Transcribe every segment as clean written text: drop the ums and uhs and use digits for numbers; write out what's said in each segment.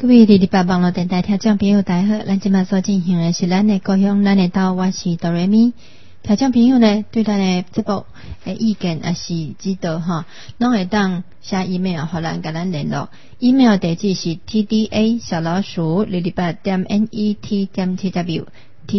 各位日日百网络电台听众朋友大家好，咱今麦所进行的是咱的故乡咱的岛，我是哆瑞咪。听众朋友呢，对咱的节目的意见也是指导哈，拢会当写 email 互咱甲咱联络。email 地址是 tda@228.net.tw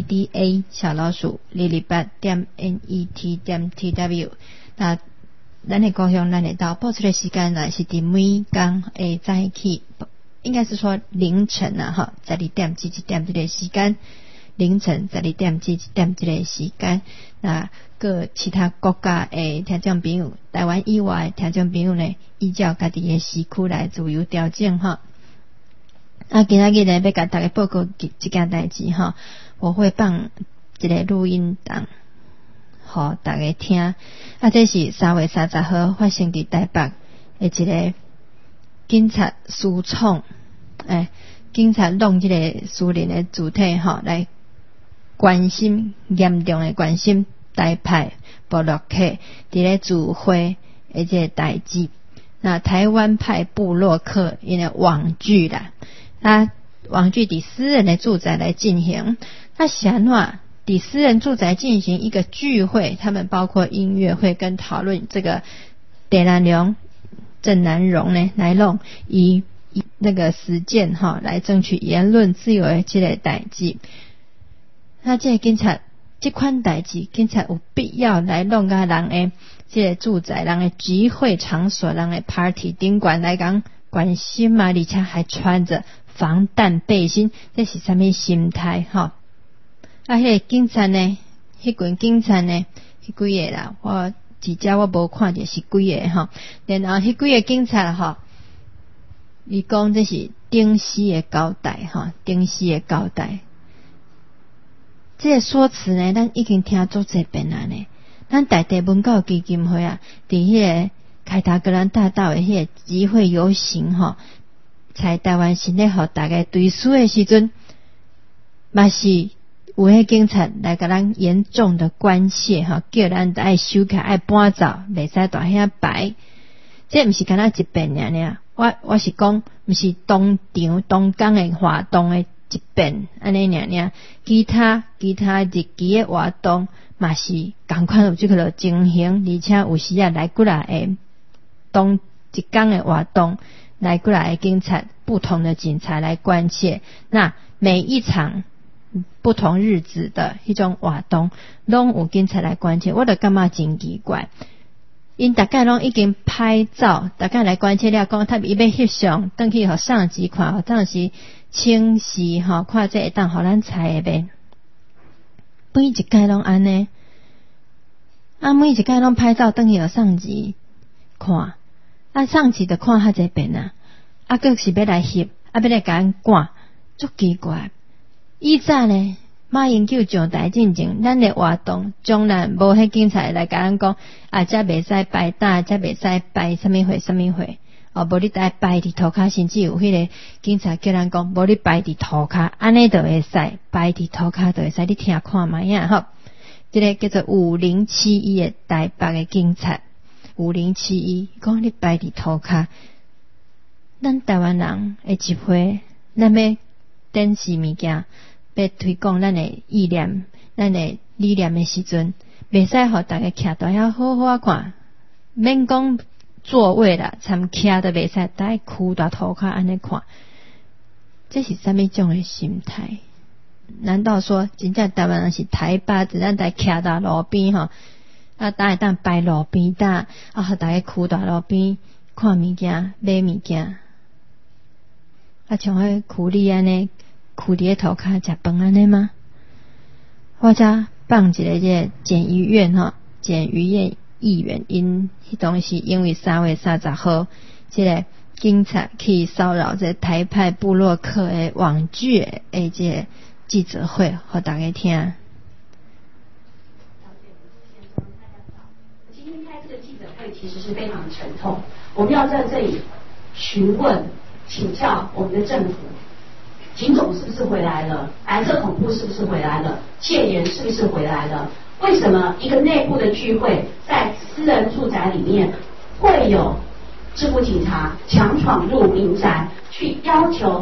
tda@228.net.tw。那咱的故乡咱的岛播出的时间呢是伫每天的早起。应该是说凌晨啊哈，12点至1点这个时间，凌晨12点至1点这个时间，那各其他国家的听众朋友，台湾以外的听众朋友呢，依照家己的时区来自由调整哈。今仔日呢要甲大家报告一件代志哈，我会放一个录音档，互大家听。这是3月30号发生伫台北的一个警察私闯，警察弄这个私人的主体来关心严重的关心台派部落客伫咧聚会的这个代志。那台湾派部落客因为网聚啦，网聚伫私人的住宅来进行，那是安怎伫私人住宅进行一个聚会？他们包括音乐会跟讨论这个郑南榕呢来弄以那个实践来争取言论自由的这个代志。那这个警察这款代志，警察有必要来弄到人的这个住宅、人的集会场所、人的 party 顶管来讲关心嘛，而且还穿着防弹背心，这是什么心态那个警察呢，迄群警察呢，迄几个啦，我无看到是几个然后迄几个警察伊讲这是顶死的交代顶死的交代。这个说辞呢，咱已经听足侪遍了呢。咱台地文教基金会伫迄个凯达格兰大道的迄个集会游行在台湾省咧，互大家对输的时阵，嘛是有迄警察来甲咱严重的关切叫咱爱收起爱搬走，袂使大遐摆。这毋是干那一遍尔，我是讲毋是当场当天的活动的一遍安尼尔，其他日期的活动嘛是共款有这个情形，而且有时来过来的当一天的活动来过来的警察，不同的警察来关切。那每一场不同日子的迄种活动，拢有警察来关切，我就感觉真奇怪。因大概拢已经拍照，大概来关切了，讲他伊要翕相，转去互上级看，当时清洗看这会当互咱猜的呗。每一届拢安尼，每一届拢拍照，转去互上级看，上级就看较这边佫是要来翕，要来甲咱赶，足奇怪。以早呢，马英九上台进前，咱的活动从来无迄警察来甲咱讲这袂使摆搭，这袂使摆什么会，无你来摆伫涂骹，甚至有迄个警察叫咱讲，无你摆伫涂骹，安尼就会使摆伫涂骹就会使，你听看卖这个叫做5071的台北的警察，5071讲你摆伫涂骹，咱台湾人的集会，咱要展示物件。要推广咱的意念、咱的理念的时阵，袂使互大家徛在遐好好看，免讲座位啦，参徛都袂使，大家屈大涂骹安尼看，这是什么种的心态？难道说真正台湾人是台巴子，咱在徛在路边当会当摆路边搭大家屈大路边看物件、买物件，像迄苦力安尼。苦伫涂骹食饭安尼吗？或者放一个这检于院检于院议员因迄当时因为3月30号这个警察去骚扰这台派部落客的网剧的这记者会，互大家听。 今天开这个记者会其实是非常沉痛，我们要在这里询问、请教我们的政府。警总是不是回来了？白色恐怖是不是回来了？戒严是不是回来了？为什么一个内部的聚会在私人住宅里面会有制服警察强闯入民宅，去要求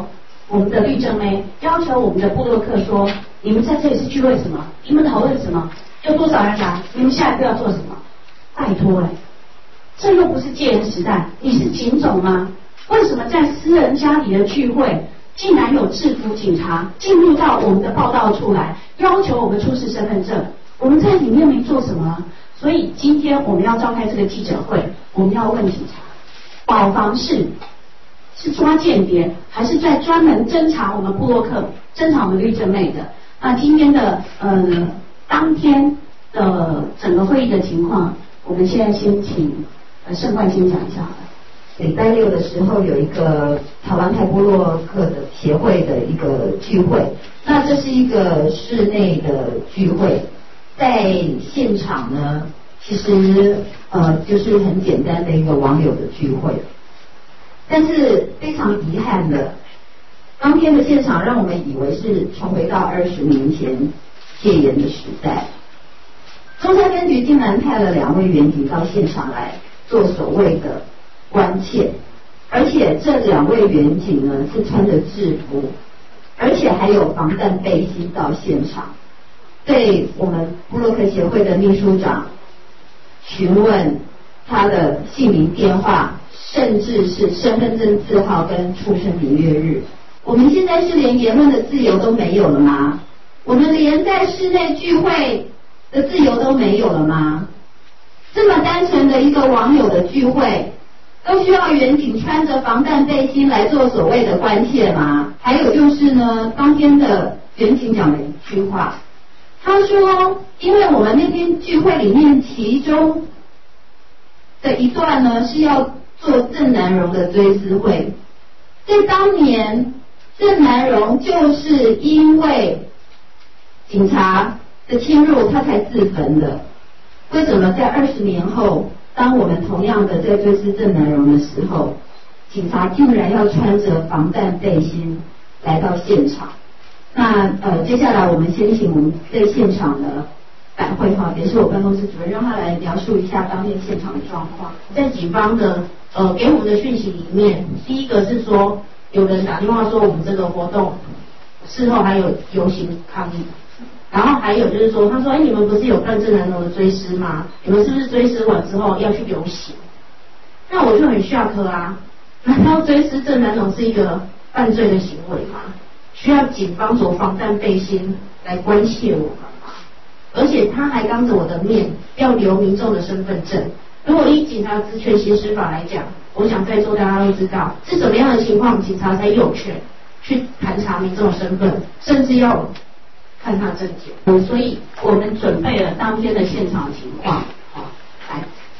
我们的律政妹，要求我们的部落客说，你们在这里是聚会什么？你们讨论什么？有多少人来？你们下一步要做什么？拜托了，这又不是戒严时代，你是警总吗？为什么在私人家里的聚会，竟然有制服警察进入到我们的报道处来，要求我们出示身份证？我们在里面没做什么，所以今天我们要召开这个记者会，我们要问警察，保防室是抓间谍，还是在专门侦查我们部落客、侦查我们律政妹的？那今天的当天的整个会议的情况，我们现在先请盛冠先讲一下好了。 礼拜六的时候有一个台湾泰部落客的协会的一个聚会，那这是一个室内的聚会，在现场呢，其实就是很简单的一个网友的聚会，但是非常遗憾的，当天的现场让我们以为是重回到20年前戒严的时代。中山分局竟然派了2位员警到现场来做所谓的关切，而且这2位员警呢是穿着制服，而且还有防弹背心到现场，对我们部落客协会的秘书长询问他的姓名、电话，甚至是身份证字号跟出生年月日。我们现在是连言论的自由都没有了吗？我们连在室内聚会的自由都没有了吗？这么单纯的一个网友的聚会，都需要员警穿着防弹背心来做所谓的关切吗？还有就是呢，当天的员警讲了一句话，他说，因为我们那天聚会里面其中的一段呢是要做郑南榕的追思会，在当年郑南榕就是因为警察的侵入他才自焚的，为什么在20年后，当我们同样的在追思郑南榕的时候，警察竟然要穿着防弹背心来到现场？那接下来我们先请我们在现场的反会哈，也是我办公室主任，让他来描述一下当天现场的状况。 在警方的给我们的讯息里面，第一个是说有人打电话说我们这个活动事后还有游行抗议，然后还有就是说，他说，你们不是有办郑南榕的追思吗？你们是不是追思完之后要去游行？那我就很shock啊，难道追思郑南榕是一个犯罪的行为吗？需要警方着防弹背心来关切我们吗？而且他还当着我的面要留民众的身份证。如果以警察职权行使法来讲，我想在座大家都知道是什么样的情况，警察才有权去盘查民众的身份，甚至要看他证件。所以我们准备了当天的现场情况。好，来，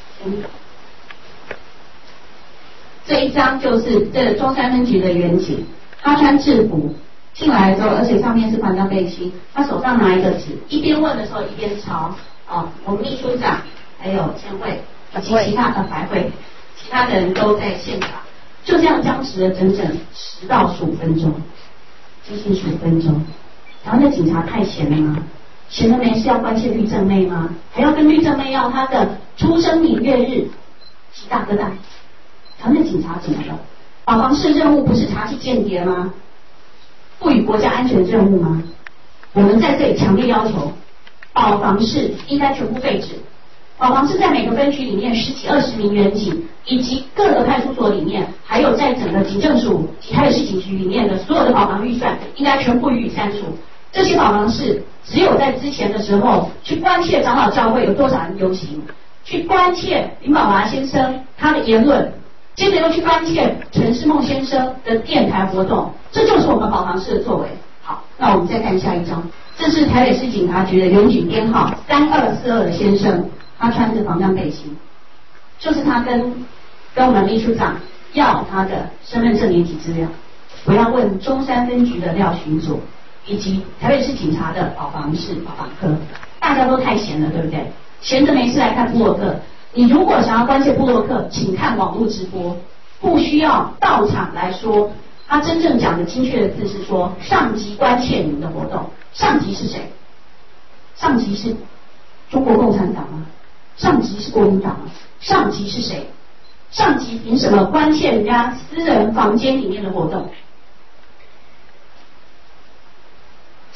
这一张就是这中山分局的员警，他穿制服进来之后，而且上面是防弹背心，他手上拿一个纸，一边问的时候一边抄。我们秘书长还有千惠以及其他的白会，其他的人都在现场，就这样僵持了整整10到15分钟，接近15分钟。台湾的警察太闲了吗？闲了没事要关切律政妹吗？还要跟律政妹要她的出生年月日，几大疙瘩？台湾的警察怎么了？保防室任务不是查缉间谍吗？赋予国家安全任务吗？我们在这里强烈要求，保防室应该全部废止。保防室在每个分局里面10几20名员警，以及各个派出所里面，还有在整个警政署及台北市警局里面的所有的保防预算，应该全部予以删除。这些保防室只有在之前的时候去关切长老教会有多少人游行，去关切林宝华先生他的言论，接着又去关切陈世梦先生的电台活动，这就是我们保防室的作为。好，那我们再看下一张，这是台北市警察局的员警编号3242的先生，他穿着防弹背心，就是他跟我们秘书长要他的身份证年级资料。我要问中山分局的廖巡佐以及台北市警察的保防室保防科，大家都太闲了，对不对？闲着没事来看部落客。你如果想要关切部落客，请看网络直播，不需要到场来说。他真正讲的精确的字是说，上级关切你们的活动。上级是谁？上级是中国共产党吗？上级是国民党吗？上级是谁？上级凭什么关切人家私人房间里面的活动？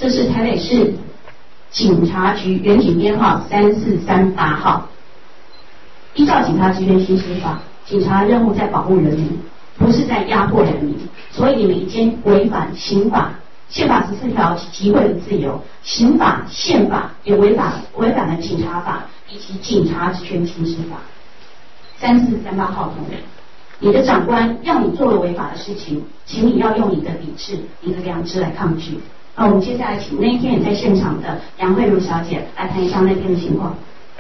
这是台北市警察局远警编号3438号。依照警察职员行使法，警察任务在保护人民，不是在压迫人民，所以你们已经违反刑法、宪法14条集会的自由，刑法、宪法也违反了警察法以及警察职权行使法。3438号同仁，你的长官要你做了违法的事情，请你要用你的理智、你的良知来抗拒。那我们接下来请那一天也在现场的杨慧茹小姐来谈一下那天的情况。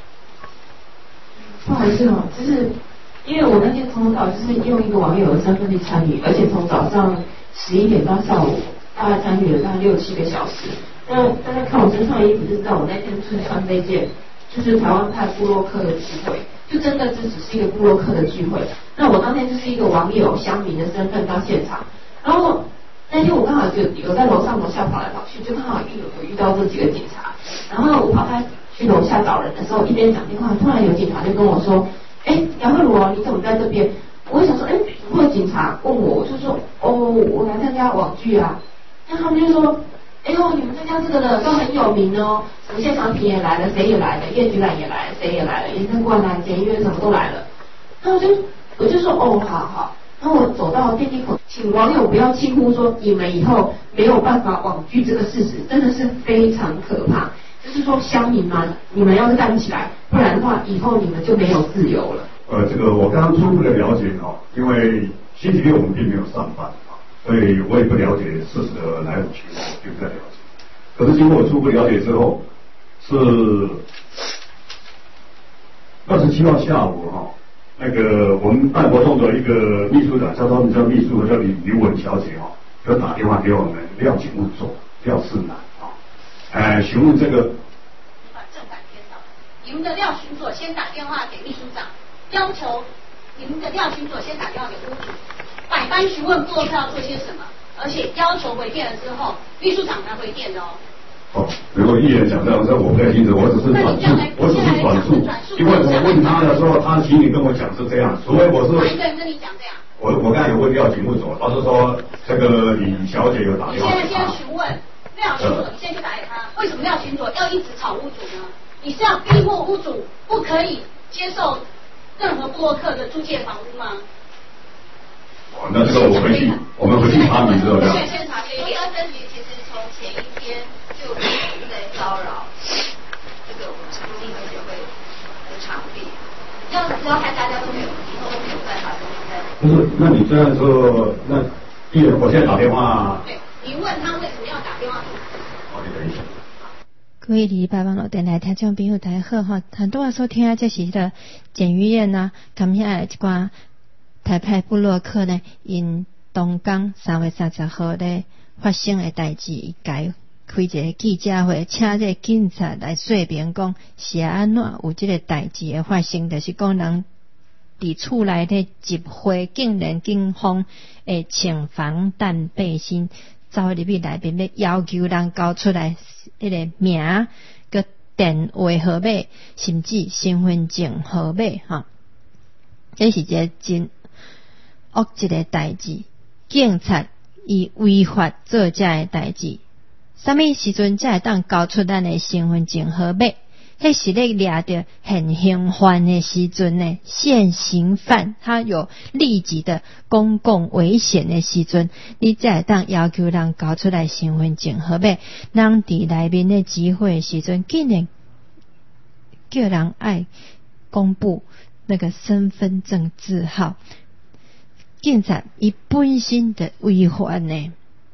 不好意思哦，就是因为我那天从早就是用一个网友的身份去参与，而且从早上11点到下午大概参与了大概6-7个小时。那大家看我身上的衣服就知道，我那天就是穿这件，就是台湾派部落客的聚会，就真的这只是一个部落客的聚会。那我当天就是一个网友乡民的身份到现场，然后那天我刚好就有在楼上楼下跑来跑去，就刚好有遇到这几个警察，然后我跑开去楼下找人的时候，一边讲电话，突然有警察就跟我说：“杨慧茹，你怎么在这边？”我就想说，怎么会警察问我？我就说：“哦，我来参加网剧啊。”那他们就说：“哎呦，你们参加这个的都很有名哦，什么现场品也来了，谁也来了，叶菊兰也来了，谁也来了，严正冠啊、检阅什么都来了。”那我就说：“哦，好好。”然后我走到电梯口，请网友不要轻忽说你们以后没有办法网剧这个事实，真的是非常可怕。就是说乡民嘛，你们要是站起来，不然的话以后你们就没有自由了。 这个我刚刚初步的了解因为星期六我们并没有上班所以我也不了解事实的来龙去脉，并不太了解。可是经过我初步了解之后，是27号下午那个我们办活动的一个秘书长，叫秘书叫李文小姐就打电话给我们廖警务所廖世南询问这个。 把正版颠倒，你们的廖巡佐先打电话给秘书长，要求你们的廖巡佐先打电话给屋主，百般询问部落客要做些什么，而且要求回电了之后，秘书长才回电的如果议员讲这样，我不太清楚，我只是转述，因为我问他的时候，他请你跟我讲是这样，所以我是。 哪一个人跟你讲这样？ 我刚才有问廖警务所，他是说这个李小姐有打电话给他。 你现在询问廖巡佐，你现在就打给他，为什么廖巡佐要一直吵屋主呢？你是要逼迫屋主不可以接受任何部落客的租借房屋吗？ 那这个我们回去查明之后这样。 先查这一点。证据其实从前一天就一直在骚扰这个我们租赁协会的场地，这样子只要害大家都没有，以后都没有办法在。 不是，那你这样说，那议员，我现在打电话。 对，你问他为什么要打电话给我？ 你等一下。 各位礼拜网络电台听众朋友大家好很多人收听这是的检阅院啊，今天一寡台派部落客呢，因东港3月30号咧发生的代志，该开一个记者会，请这警察来说明讲是安怎有这个代志的发生，就是讲人伫厝内咧集会，竟然警方会穿防弹背心走入去内面，咧要求人交出来迄个名、个电话号码，甚至身份证号码这是一个真恶一个代志。警察以违法做这个代志，什么时阵才会当交出咱的身份证号码？迄是咧抓到很凶犯的时阵呢，现行犯他有立即的公共危险的时阵，你才会当要求人交出来身份证号码。人伫内面的集会的时阵，竟然叫人爱公布那个身份证字号，警察伊本身的违法呢。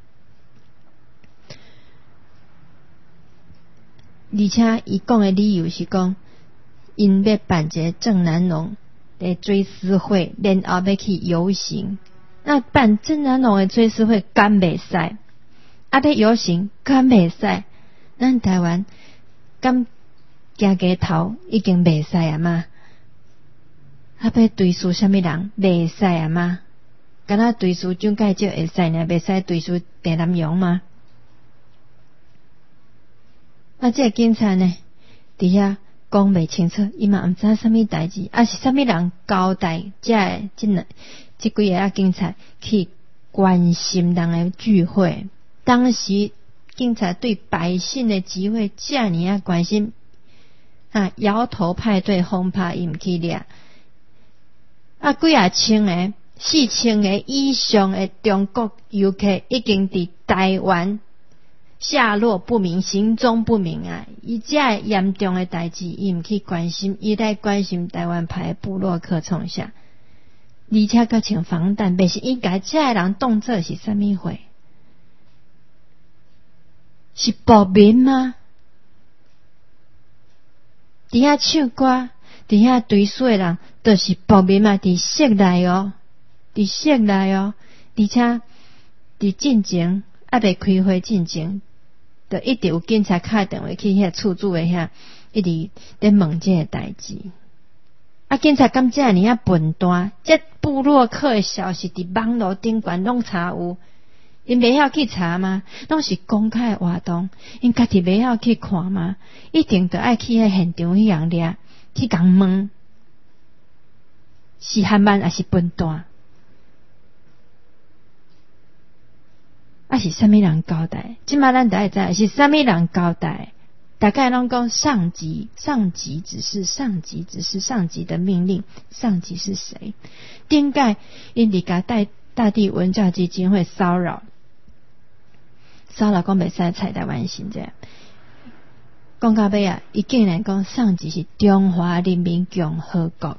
而且伊讲的理由是讲，因要办一个郑南榕的追思会，然后要去游行。那办郑南榕的追思会敢袂使？要游行敢袂使？咱台湾敢行街头已经袂使啊嘛？要对诉什么人袂使啊嘛？敢若对诉蒋介石会使呢？袂使对诉郑南榕吗？这个警察呢，伫遐讲袂清楚，伊嘛毋知啥物代志，是啥物人交代这几个警察去关心人的聚会。当时警察对百姓的机会这么啊关心啊，摇头派对轰趴伊毋去掠啊，几啊千个、4000个以上的中国游客已经伫台湾下落不明、行踪不明啊！伊这严重的代志，伊毋去关心，伊在关心台湾派部落客创啥，而且佮穿防弹背心，伊甲这人动作是啥物货？是暴民吗？伫遐唱歌，伫遐追水的人，都是暴民嘛？伫室内哦，伫室内哦，而且伫进前还未开会进前，就一直有警察打电话去遐厝主的遐，一直在问这个代志。啊，警察敢这样啊笨蛋？这部落客的消息伫网络顶悬拢查有。因袂晓去查吗？拢是公开的活动，因家己袂晓去看吗？一定得爱去迄现场迄样掠，去共问，是憨慢还是笨蛋？啊是啥物人交代？即摆咱得爱知是啥物人交代？大概拢讲上级指示，上级的命令，上级是谁？顶届因伫甲大地文教基金会骚扰讲袂使采台湾行者，讲到尾啊，伊竟然讲上级是中华人民共和国。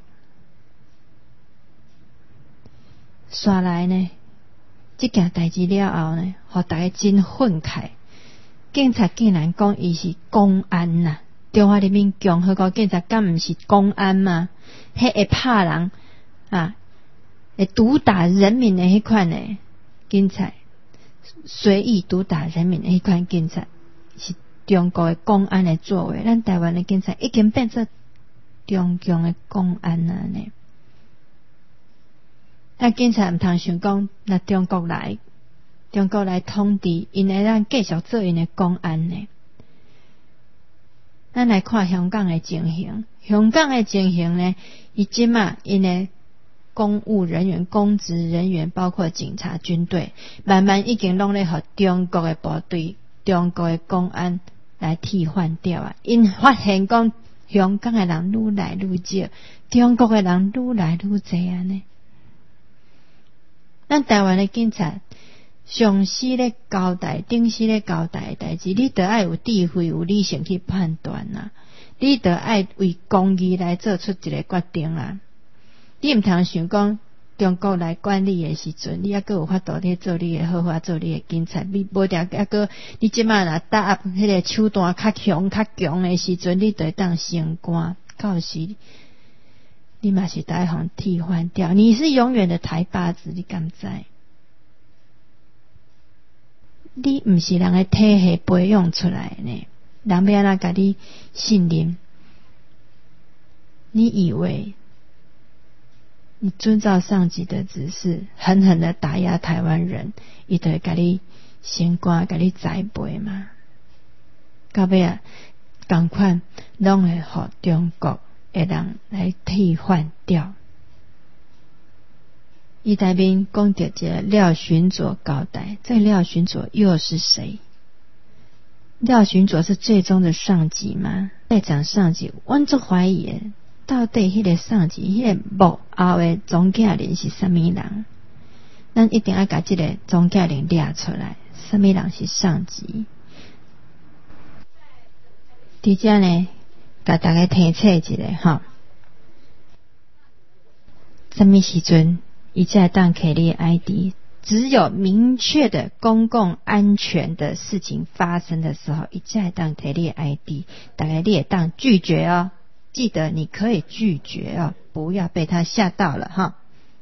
刷来呢，这件代志了后呢，互大家真愤慨。警察竟然讲伊是公安呐、中华人民共和国警察敢毋是公安吗？迄会拍人啊，会毒打人民的迄款呢警察。随意毒打人民的迄款警察是中国的公安的作为，咱台湾的警察已经变成中共的公安了呢。咱警察毋通想讲，那中国来统治，因会咱继续做因的公安呢。咱来看香港的情形，呢，伊即马因的公务人员、公职人员，包括警察、军队，慢慢已经拢咧互中国的部队、中国的公安来替换掉啊！因发现讲，香港的人愈来愈少，中国的人愈来愈侪啊呢。咱台湾的警察上司咧交代、顶司咧交代的代志，你得爱有智慧、有理性去判断啊！你得爱为公义来做出一个决定啊！你毋通想讲中国来管理的时阵，你还阁有法度咧做你的好法，做你的警察，你无定还阁你即摆若打迄个手段较强的时阵，你就会当升官。到时你嘛是得互替换掉，你是永远的台霸子，你敢知？你毋是人的体系培养出来呢，人要安怎甲你信任？你以为？你遵照上级的指示，狠狠的打压台湾人，伊就会甲你升官、甲你栽培嘛？到尾啊，同款拢会互中国的人来替换掉。伊台面讲到这个廖巡佐交代，这廖巡佐又是谁？廖巡佐是最终的上级吗？在讲上级，我足怀疑的。到底迄个上级，迄个幕后的总教练是啥物人？咱一定要把这个总教练列出来，啥物人是上级？伫遮呢，甲大家提醒一下哈，什么时阵伊才当摕你的 ID？ 只有明确的公共安全的事情发生的时候，伊才当摕你的 ID， 大家你会当拒绝哦。记得你可以拒绝哦，不要被他吓到了哈。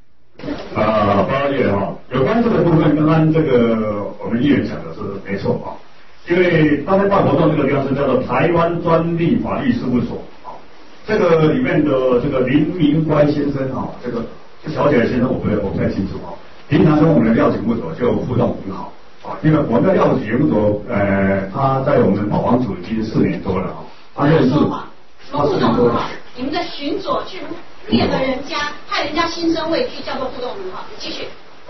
8月哈，有关这个部分，刚刚这个我们议员讲的是没错啊，因为刚才办活动这个地方是叫做台湾专利法律事务所啊，这个里面的这个林明乖先生啊，这小姐先生我不太清楚啊，平常跟我们的廖警务所就互动很好啊，因为我们的廖警务所他在我们保防组已经4年多了啊，他认识。 互动很好，你们的巡佐去灭了人家，害人家心生畏惧，叫做互动很好。继续。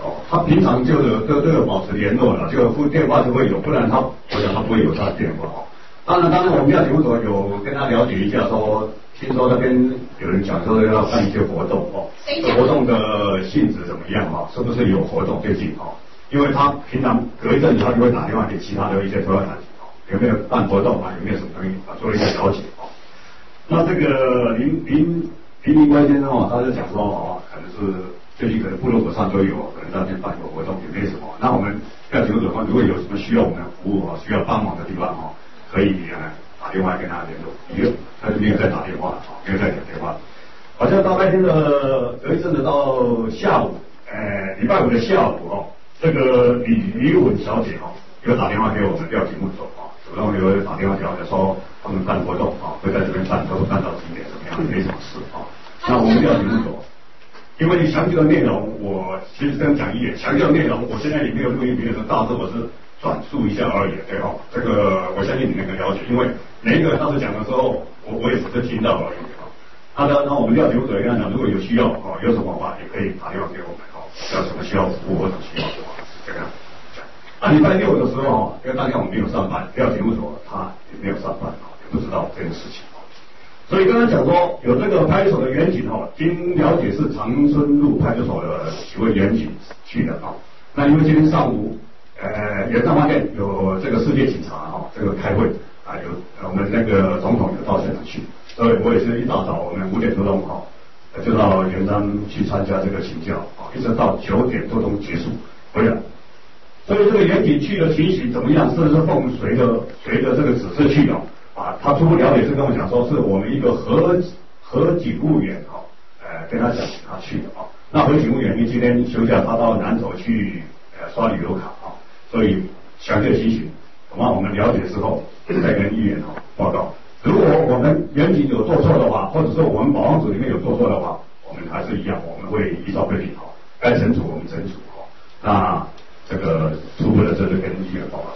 哦，他平常都有保持联络了，就电话就会有，不然我想他不会有他的电话哦。当然我们调警务所有跟他了解一下说，听说那边有人讲说要办一些活动哦，活动的性质怎么样哦？是不是有活动最近哦？因为他平常隔一阵子他就会打电话给其他的一些投票团体哦，有没有办活动啊？有没有什么东西啊？做一个了解哦。那这个林关先生哦，他就讲说哦，可能是最近可能部落格上都有，可能在那边办个活动，也没什么。那我们调警务所如果有什么需要我们的服务哦，需要帮忙的地方哦，可以打电话跟他联络。他就没有再打电话了，没有再打电话。好像到那天的隔一阵子到下午，礼拜五的下午哦，这个李文小姐哦，有打电话给我们调警务所哦，主动有打电话给我们说他们办活动啊，会在这边办，都办到几点怎么样，没什么事啊。那我们调警务所，因为详细的内容我其实跟讲一点，详细的内容我现在也没有录音，的大致我是转述一下而已，对哦，这个我相信你们能了解，因为每一个当时讲的时候，我也只是听到而已啊。那我们调警务所跟他讲，如果有需要哦，有什么话也可以打电话给我们哦，要什么需要服务或者需要的话，这样。礼拜六的时候，因为当天我们没有上班，调警务所他也没有上班啊，也不知道这件事情啊。所以刚刚讲说有这个派出所的员警哦，经了解是长春路派出所的几位员警去的啊。那因为今天上午元山饭店有这个世界警察哈，这个开会啊，有我们那个总统有到现场去，所以我也是一大早我们5点多钟哈，就到元山去参加这个请教啊，一直到9点多钟结束回来。所以这个员警去的情形怎么样？是不是随着这个指示去的啊？他初步了解是跟我讲说，是我们一个何警务员哈，跟他讲他去的啊。那何警务员因为今天休假，他到南投去刷旅游卡啊。所以详细的情形，我们了解之后再跟议员报告。如果我们员警有做错的话，或者说我们保安组里面有做错的话，我们还是一样，我们会依照规定该惩处我们惩处那这个初步的这是跟议员报告。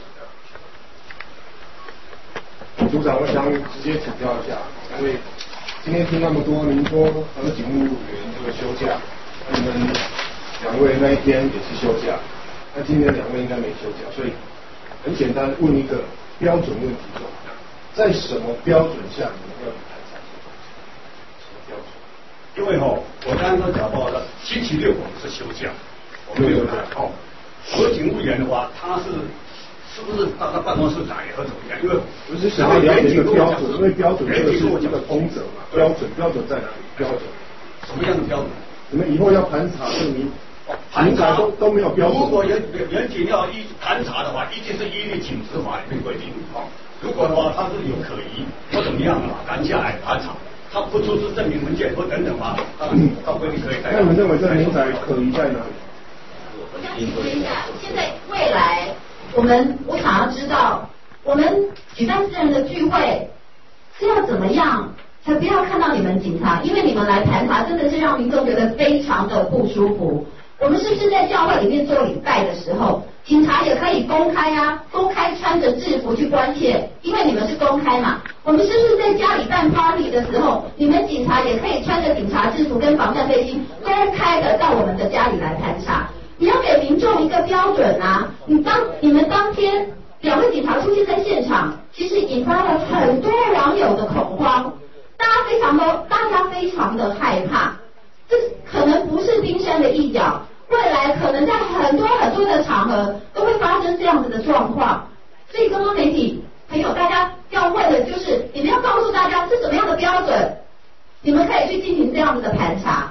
组长，我想直接请教一下，因为今天听那么多，您说何警务员这个休假，你们2位那一天也是休假。那今天2位应该没休假，所以很简单问一个标准问题就好，在什么标准下你们要谈这些东西？什么标准？ 因为我刚刚讲到了，星期六我们是休假，我们没有谈何警务员的话，他是不是到他办公室来和怎么样？因为我是想要了解这个标准，因为标准这个是一个通则嘛，标准在哪里？标准什么样的标准？ 你们以后要盘查证明。盘查都没有标准。 如果员警要盘查的话，一定是依据警执法里面规定如果的话他是有可疑或怎么样的话，拦下来盘查，他不出示证明文件或等等嘛，他规定可以。 那你们认为这民宅可疑在哪里？ 我想请问一下，现在未来我想要知道，我们举办私人的聚会是要怎么样？才不要看到你们警察，因为你们来盘查真的是让民众觉得非常的不舒服。我们是不是在教会里面做礼拜的时候，警察也可以公开穿着制服去关切，因为你们是公开嘛。我们是不是在家里办 party 的时候，你们警察也可以穿着警察制服跟防弹背心公开的到我们的家里来盘查？你要给民众一个标准啊！你们当天2位警察出现在现场，其实引发了很多网友的恐慌。大家非常的害怕，这可能不是冰山的一角，未来可能在很多的场合都会发生这样子的状况。所以公共媒体朋友，大家要问的就是，你们要告诉大家是什么样的标准，你们可以去进行这样子的盘查。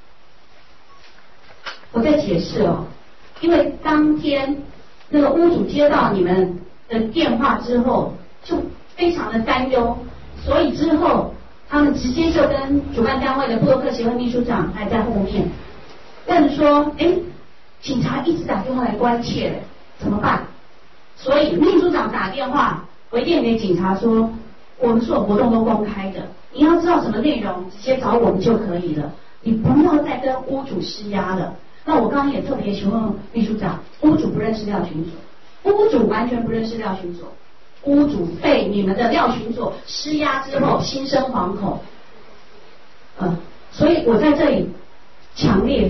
我在解释因为当天那个屋主接到你们的电话之后，就非常的担忧，所以之后他们直接就跟主办单位的部落客协会秘书长还在后面问说，警察一直打电话来关切，怎么办？所以秘书长打电话回电给警察说，我们所有活动都公开的，你要知道什么内容，直接找我们就可以了，你不要再跟屋主施压了。那我刚刚也特别询问秘书长，屋主不认识廖巡佐，屋主完全不认识廖巡佐。屋主被你们的廖巡佐施压之后心生惶恐，所以我在这里强烈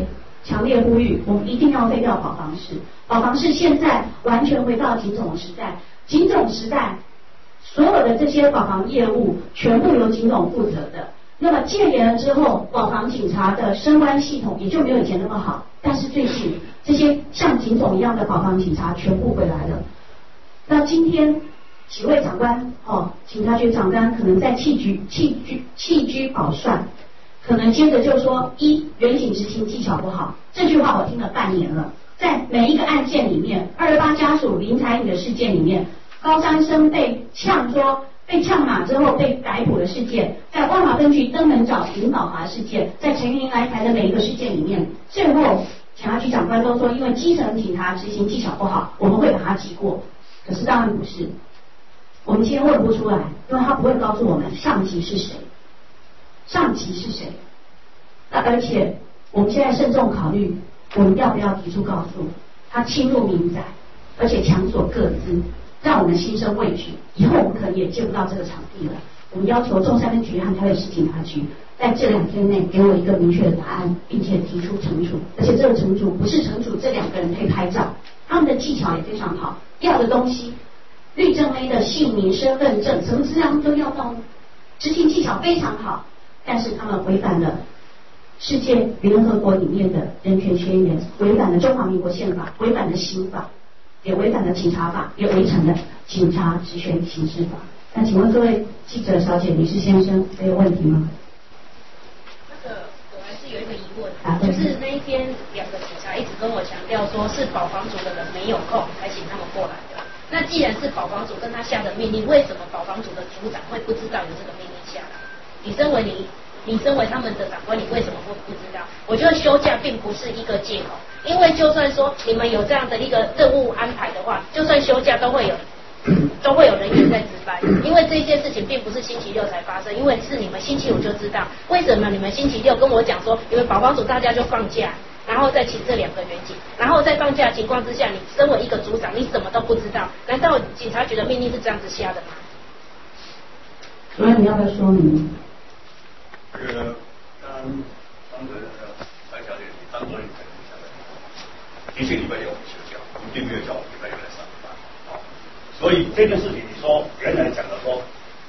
强烈呼吁，我们一定要废掉保防室。保防室现在完全回到警总时代，警总时代所有的这些保防业务全部由警总负责的。那么戒严了之后，保防警察的升官系统也就没有以前那么好。但是最近这些像警总一样的保防警察全部回来了。那今天几位长官警察局长官可能在弃车保帅，可能接着就说远警执勤技巧不好，这句话我听了半年了。在每一个案件里面，228家属林采影的事件里面，高山生被呛桌、被呛马之后被逮捕的事件，在万华分局登门找林宝华事件，在陈云来台的每一个事件里面，最后警察局长官都说，因为基层警察执行技巧不好，我们会把他记过。可是当然不是，我们今天问不出来，因为他不会告诉我们上级是谁，上级是谁。那而且我们现在慎重考虑，我们要不要提出告诉他侵入民宅，而且强索个资，让我们心生畏惧，以后我们可能也见不到这个场地了。我们要求中山分局和台北市警察局在这2天内给我一个明确的答案，并且提出惩处。而且这个惩处不是惩处这2个人可以拍照，他们的技巧也非常好，要的东西律政 A 的姓名、身份证什么资料都要到，执行技巧非常好，但是他们违反了世界联合国里面的人权宣言，违反了中华民国宪法，违反了刑法，也违反了警察法，也违反了警察职权行使法。那请问各位记者小姐、女士先生，还有问题吗？ 那个我还是有一个疑问，就是那一天2个警察一直跟我强调说是保防组的人没有空才请他们过来的。那既然是保防组跟他下的命令，为什么保防组的组长会不知道有这个命令下来？你身为他们的长官，你为什么会不知道？我觉得休假并不是一个借口，因为就算说你们有这样的一个任务安排的话，就算休假都会有人员在值班，因为这件事情并不是星期6才发生，因为是你们星期5就知道。为什么你们星期6跟我讲说你们保防组大家就放假，然后再请这2个员警，然后在放假的情况之下，你身为一个组长，你什么都不知道？难道警察局的命令是这样子下的吗？ 主任，你要不要说明？ 这个张主任白小姐，张主任才是下的，的确礼拜6我们休假，我们并没有叫我们礼拜6来上班。所以这件事情，你说原来讲的说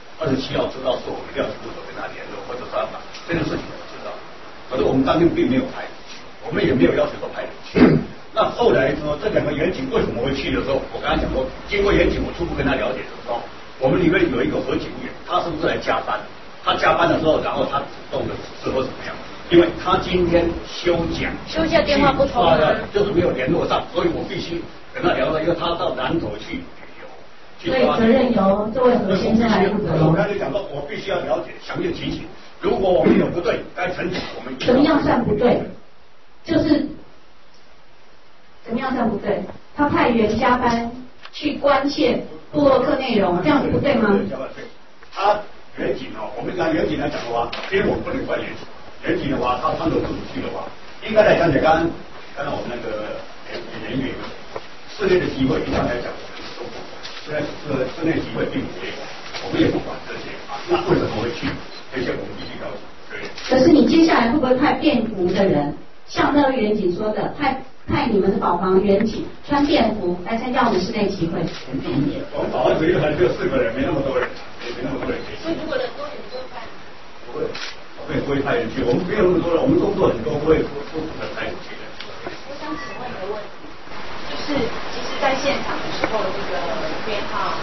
27号知道是我们调查部所跟他联络或者专访，这件事情我知道，可是我们当天并没有派人去，我们也没有要求说派人去。那后来说这2个员警为什么会去的时候，我刚才讲过，经过员警我初步跟他了解的时候，我们里面有一个何警员，他是不是来加班？他加班的时候，然后他主动的指示或怎么样？因为他今天休假电话不通就是没有联络上，所以我必须跟他聊了，因为他到南投去旅游。 所以责任由这位何先生来负责。 我刚才讲说，我必须要了解详细的情形。如果我们有不对，该澄清我们。 怎么样算不对？就是怎么样算不对？他派员加班去关切部落客内容，这样子不对吗？ 他员警我们讲员警来讲的话，因为我不能怪员警。员警的话，他穿着制服去的话，应该来讲讲刚才我们那个人员室内的机会，一般来讲我们是都不管，虽然室内机会并没有，我们也不管这些那为什么会去？这些我们必须了解。对。 可是你接下来会不会派便服的人，像那位员警说的，派你们的保防员警穿便服来参加我们室内集会？ 我们保安局还只有4个人，没那么多人，也没那么多人。 所以如果人多，你就会派？ 不会。我们也不会派人去，我们没有那么多人，我们工作很多，不会不可能派人去的。 我想请问一个问题，就是其实在现场的时候，这个编号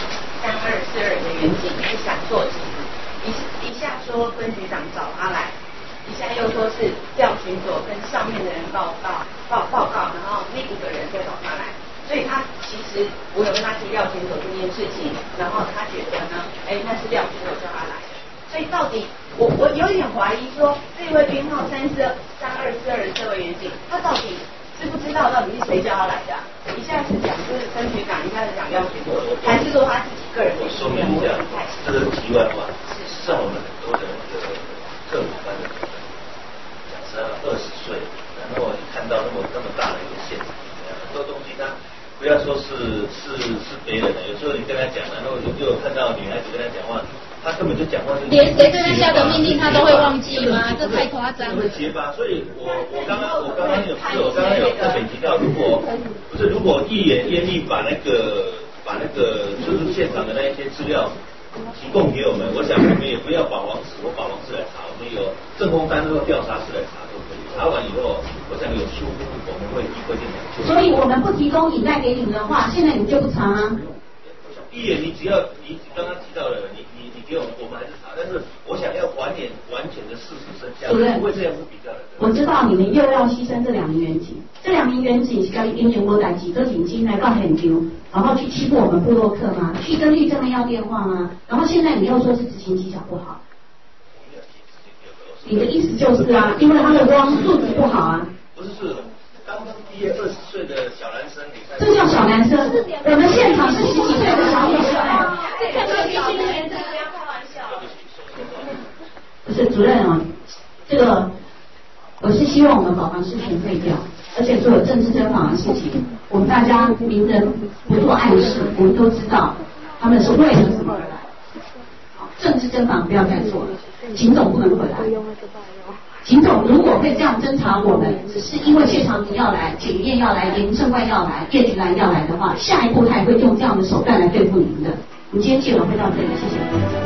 3242的员警是想做几一下说分局长找他来，一下又说是调巡佐跟上面的人报告，然后那5个人再找他来。所以他其实我有跟他提调巡佐这件事情，然后他觉得呢，那是调巡佐叫他来。所以到底我有点怀疑说，这位编号3242的这位员警，他到底知不知道到底是谁叫他来的？一下子讲就是分局长，一下子讲廖巡佐，还是说他自己个人的说明一下，这个题外话，像我们很多的那个特鲁班的假设20岁，然后你看到那么大的一个现场，很多东西他不要说是别人的，有时候你跟他讲，然后又有看到女孩子跟他讲话。 他根本就讲话就连谁对他下的命令他都会忘记吗？这太夸张了。 会结巴，所以我刚刚有特别提到，如果一言愿意把那个就是现场的那一些资料提供给我们，我想我们也不要保王室或保王室来查，我们有政风单或调查室来查都可以。查完以后，我想有疏忽，我们会进行纠正。 所以我们不提供引带给你们的话，现在你就不查啊。 一眼你刚刚提到了，你给我们还是查，但是我想要完全的事实真相，不会这样子比较的。 我知道你们又要牺牲这2名员警，这2名员警是跟英雄无代志，都警经来到现场，然后去欺负我们部落客吗？去跟律政要电话吗？然后现在你又说是执行技巧不好，你的意思就是啊，因为他的光素质不好啊。 不是刚毕业20岁的小男生，你看这叫小男生，我们现场是10几岁的小女生。 这个小年轻不要开玩笑。 不是主任哦，这个我是希望我们保防事全废掉，而且所有政治侦防的事情，我们大家明人不做暗示，我们都知道他们是为了什么而来。政治侦防不要再做了，警总不能回来。警总如果会这样侦查我们，只是因为谢长廷要来、检验要来、廉政官要来、叶菊兰要来的话，下一步他也会用这样的手段来对付你们的。我们今天记者会到这里，谢谢。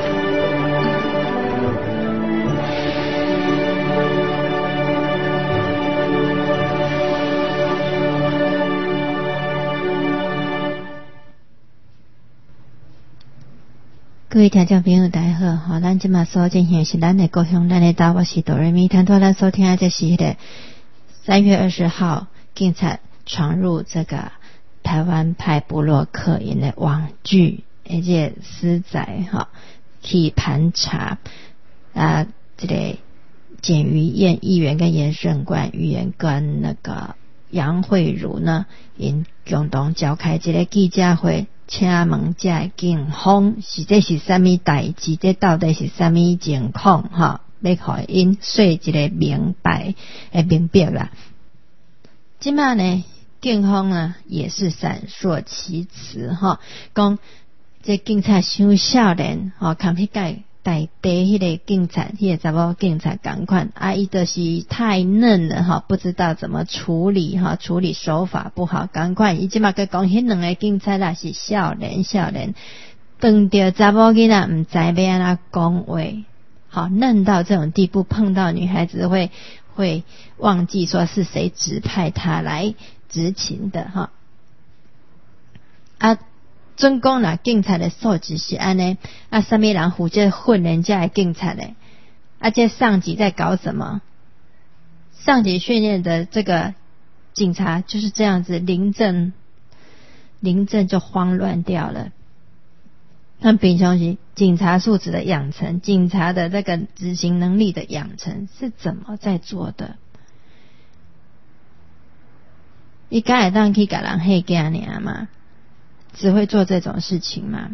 各位听众朋友大家好，咱今麦所进行是咱的高雄咱的大我是哆瑞咪，谈到咱所听的这是的3月20号警察闯入这个台湾派部落客因的网聚而且私宅去盘查这个简于晏议员跟严胜官议员跟那个杨慧茹呢因共同召开这个记者会，请问这警方这是什么代志？这到底是什么情况？要给因说一个明白明白啦。今麦呢，警方呢也是闪烁其词讲这警察伤少年看去带迄个警察，迄个查某警察同款伊就是太嫩了不知道怎么处理处理手法不好同款。伊即马个讲迄2个警察啦是少年，碰到查某囡仔唔知要安怎讲话，嫩到这种地步，碰到女孩子会忘记说是谁指派他来执勤的准讲啦，警察的素质是安尼什么人负责混人家的警察呢？这上级在搞什么？上级训练的这个警察就是这样子，临阵就慌乱掉了。那平常时警察素质的养成，警察的这个执行能力的养成是怎么在做的？你敢会当去给人吓惊尔吗？只会做这种事情吗？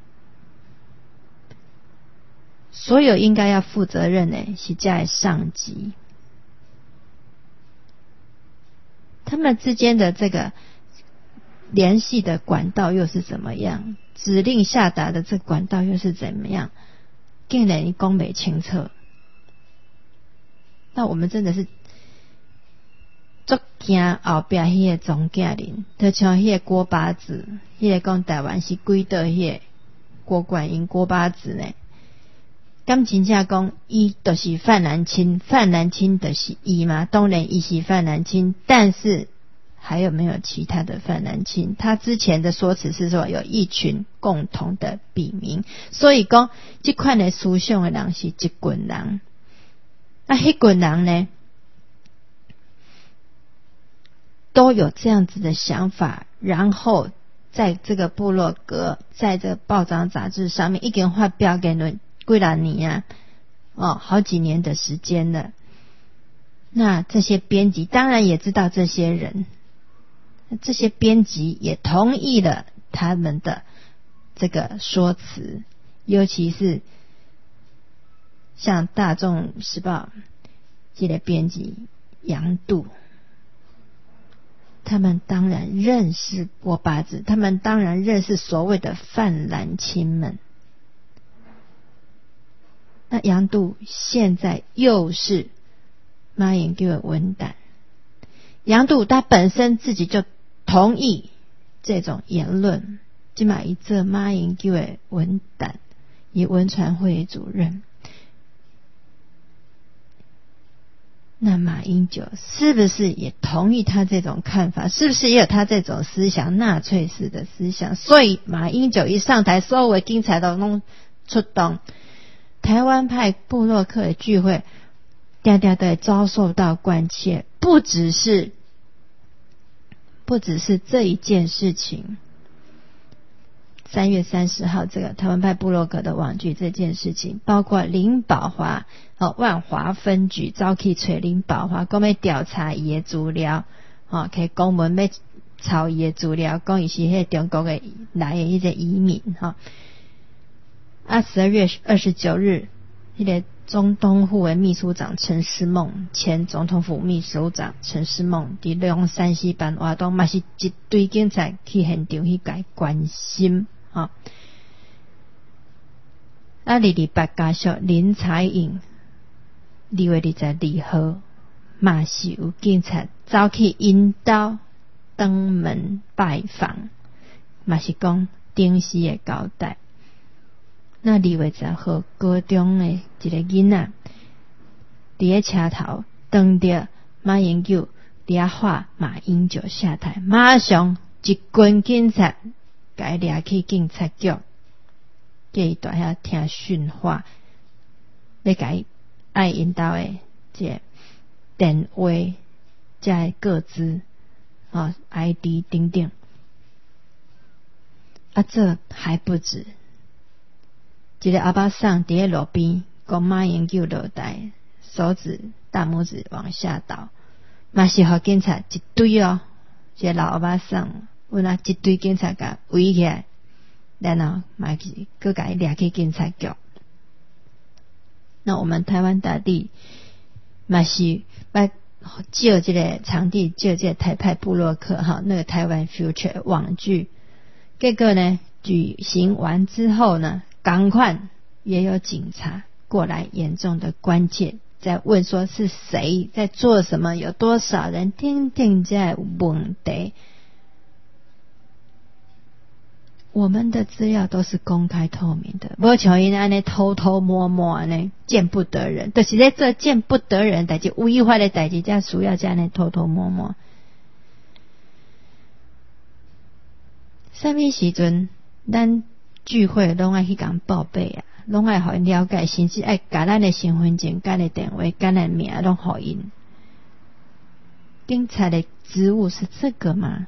所有应该要负责任的是在上级，他们之间的这个联系的管道又是怎么样？指令下达的这管道又是怎么样？竟然讲不清楚，那我们真的是足惊后边迄个总经理，就像迄个郭八子，迄个讲台湾是鬼岛迄个郭冠英郭八子呢，敢真正讲伊就是范兰青就是伊嘛？当然伊是范兰青，但是还有没有其他的范兰青？他之前的说辞是说有一群共同的笔名，所以讲这款的思想的人是一群人，迄群人呢？都有这样子的想法，然后在这个部落格，在这个报章杂志上面已经发表言论几多年好几年的时间了。那这些编辑当然也知道这些人，这些编辑也同意了他们的这个说辞，尤其是像大众时报这类编辑杨度，他们当然认识郭八子，他们当然认识所谓的泛蓝青们， 那杨度现在又是马英九的文胆，杨度他本身自己就同意这种言论，今嘛以这马英九的文胆，以文传会主任。那马英九是不是也同意他这种看法？是不是也有他这种思想，纳粹式的思想？所以马英九一上台，所有的警察都弄出动，台湾派部落客的聚会，常常都遭受到关切。不只是这一件事情。3月30号这个台湾派部落客的网剧这件事情，包括林保华万华分局早去找林保华，讲要调查伊的资料，去公文要抄伊的资料，讲伊是迄中国的来的一个移民12月29日，那个总统府的秘书长陈时梦，前总统府秘书长陈时梦，伫龙山寺办活动，嘛是一堆警察去现场去甲关心28加上林采颖2月22号，嘛是有警察走去因家登门拜访，嘛是讲顶时的交代。那2月10号，高中的一个囡仔伫咧车头当着马英九伫遐喊马英九下台，马上一群警察甲伊抓去警察局，叫伊在遐听训话，要甲伊爱因兜的这电话、这个资ID 等等。这还不止。一个阿伯桑伫咧路边，讲马英九落台，手指大拇指往下倒，嘛是互警察一堆一个老阿伯桑，有那一堆警察甲围起来，然后嘛是佮甲伊抓去警察局。那我们台湾大地嘛是要借这个场地，借这个台派部落客那个台湾 Future 网剧，结果呢举行完之后呢，赶快也有警察过来严重的关切，在问说是谁在做什么，有多少人，听听这问题。我们的资料都是公开透明的，不像因安尼偷偷摸摸呢，见不得人，就是在做见不得人的代志，违法的代志，才需要这样偷偷摸摸。什么时阵咱聚会拢爱去共报备拢爱互因了解，甚至爱甲咱的身份证、咱的电话、咱的名拢互因。警察的职务是这个吗？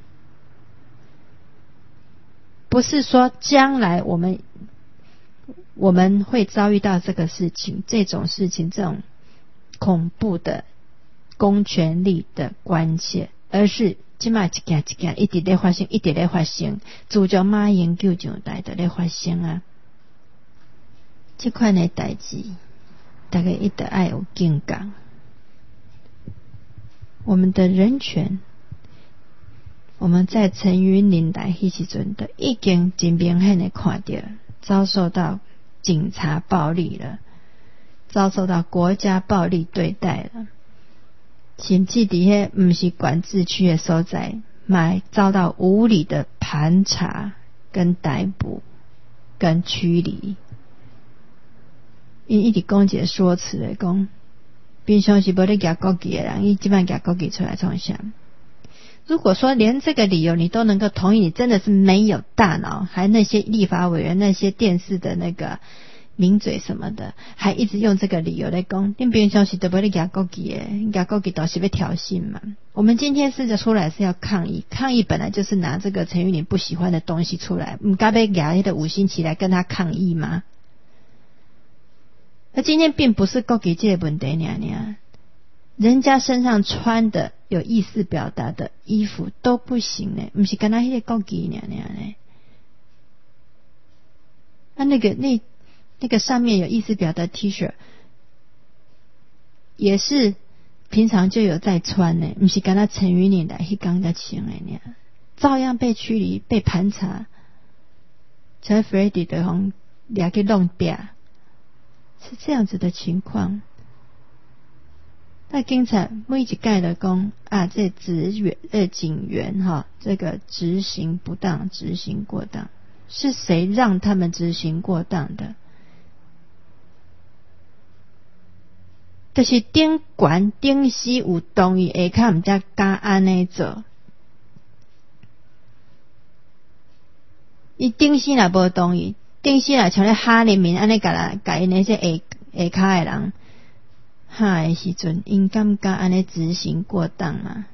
不是说将来我们会遭遇到这个事情，这种事情，这种恐怖的公权力的关切，而是即摆一件一件一直在发生，一直在发生，自从马英九上台就在发生这款的代志，大家一直爱有警觉。我们的人权，我们在陈云林来迄时阵都已经真明显的看到，遭受到警察暴力了，遭受到国家暴力对待了，甚至伫迄不是管制区的所在，嘛遭到无理的盘查、跟逮捕、跟驱离。因一直讲一个说辞的讲，平常是无咧举国旗的人，伊即摆举国旗出来创啥？如果说连这个理由你都能够同意，你真的是没有大脑。还那些立法委员、那些电视的那个名嘴什么的，还一直用这个理由来讲，你平常是都不会举国旗的，举国旗都是要挑衅嘛。我们今天是出来是要抗议，抗议本来就是拿这个陈玉玲不喜欢的东西出来，不该被拿的5星旗来跟他抗议吗？那今天并不是国旗这个问题而人家身上穿的有意思表达的衣服都不行呢，不是跟他那个国旗呢。那个上面有意思表达 T 恤，也是平常就有在穿呢，不是跟他陈于年来去刚才穿的呢，照样被驱离、被盘查。在 Freddy 的红俩去弄表， 是这样子的情况。那警察每一概的讲啊，这警员这个执行不当、执行过当，是谁让他们执行过当的？就是顶管顶司有同意，下骹毋才敢安尼做。伊顶司若无同意，顶司若像咧哈人民安尼甲因那些下骹诶人哈诶时阵，因敢敢安尼执行过当啊？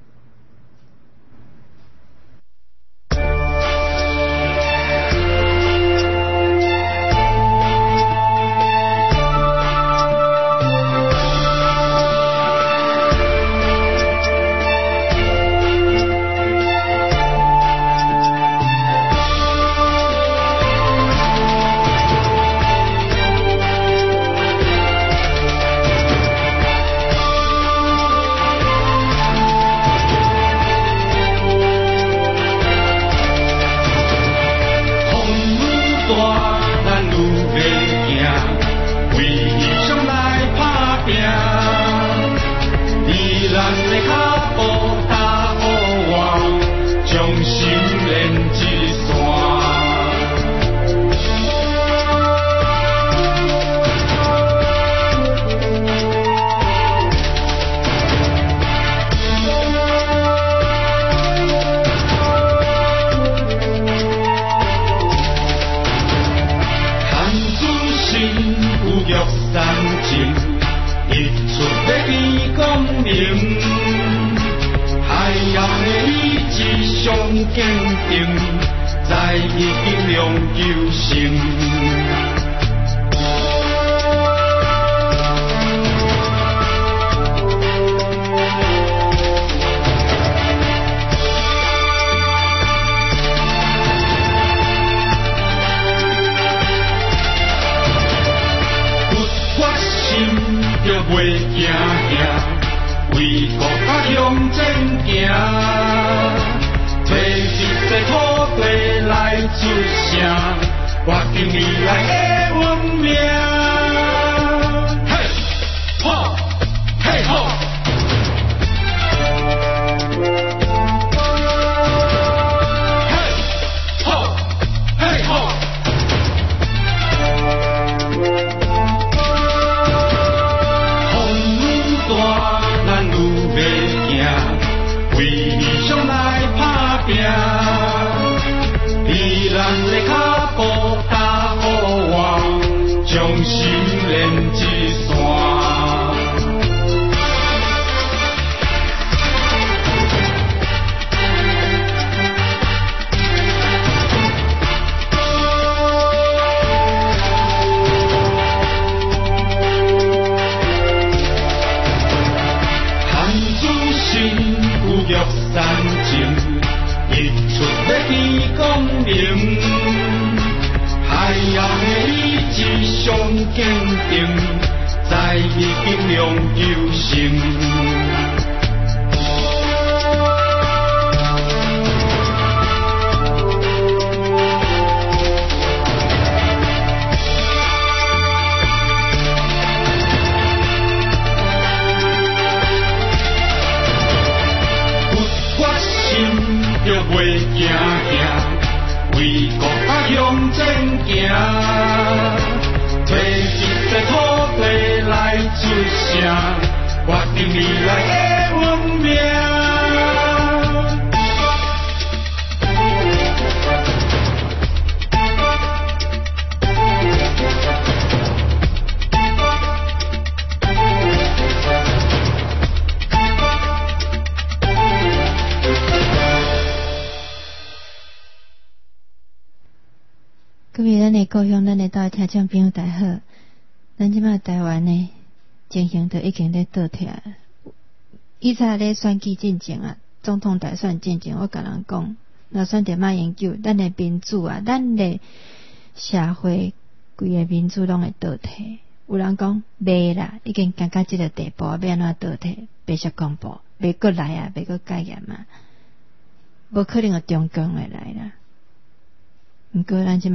各位咱的故乡，咱的大听众朋友大好，咱即马台湾呢情形都已经在倒退了。以前咧选举进前啊，总统大选进前，我甲人讲，若选择马英九，咱的民主啊，咱的社会规个民主拢会倒退。有人讲袂啦，已经行到这个地步，要安怎倒退？白色恐怖，袂过来啊，袂过改验啊，无可能有中共会来啦。毋过咱即马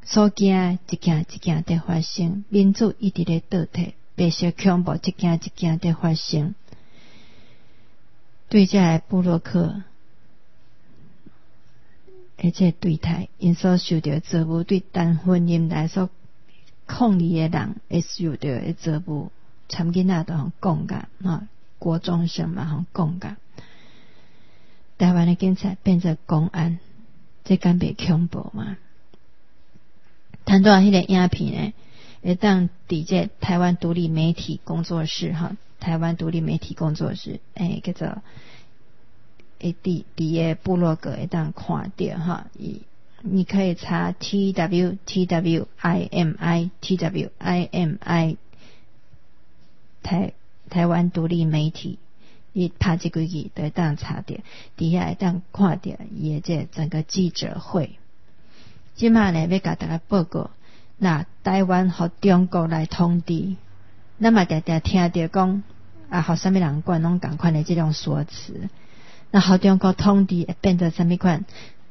所惊一件一件在发生，民主一直在倒退，白色恐怖一件一件在发生。对这个部落客，而且对待因所受到责务，对单婚姻来说抗议的人会受到的责务，参囡仔都互讲甲，国中生嘛互讲甲。台湾的警察变成公安，这敢袂恐怖吗？谈到迄个影片呢，会当伫这台湾独立媒体工作室台湾独立媒体工作室叫做伫个部落格会当看到你可以查 TWIMI 台湾独立媒体，你拍这几句都会当查到，底下会当看到伊的这整个记者会。即马呢要甲大家报告，那台湾互中国来统治，咱嘛常常听到讲互啥物人管拢共款的这种说辞。那互中国统治会变成啥物款？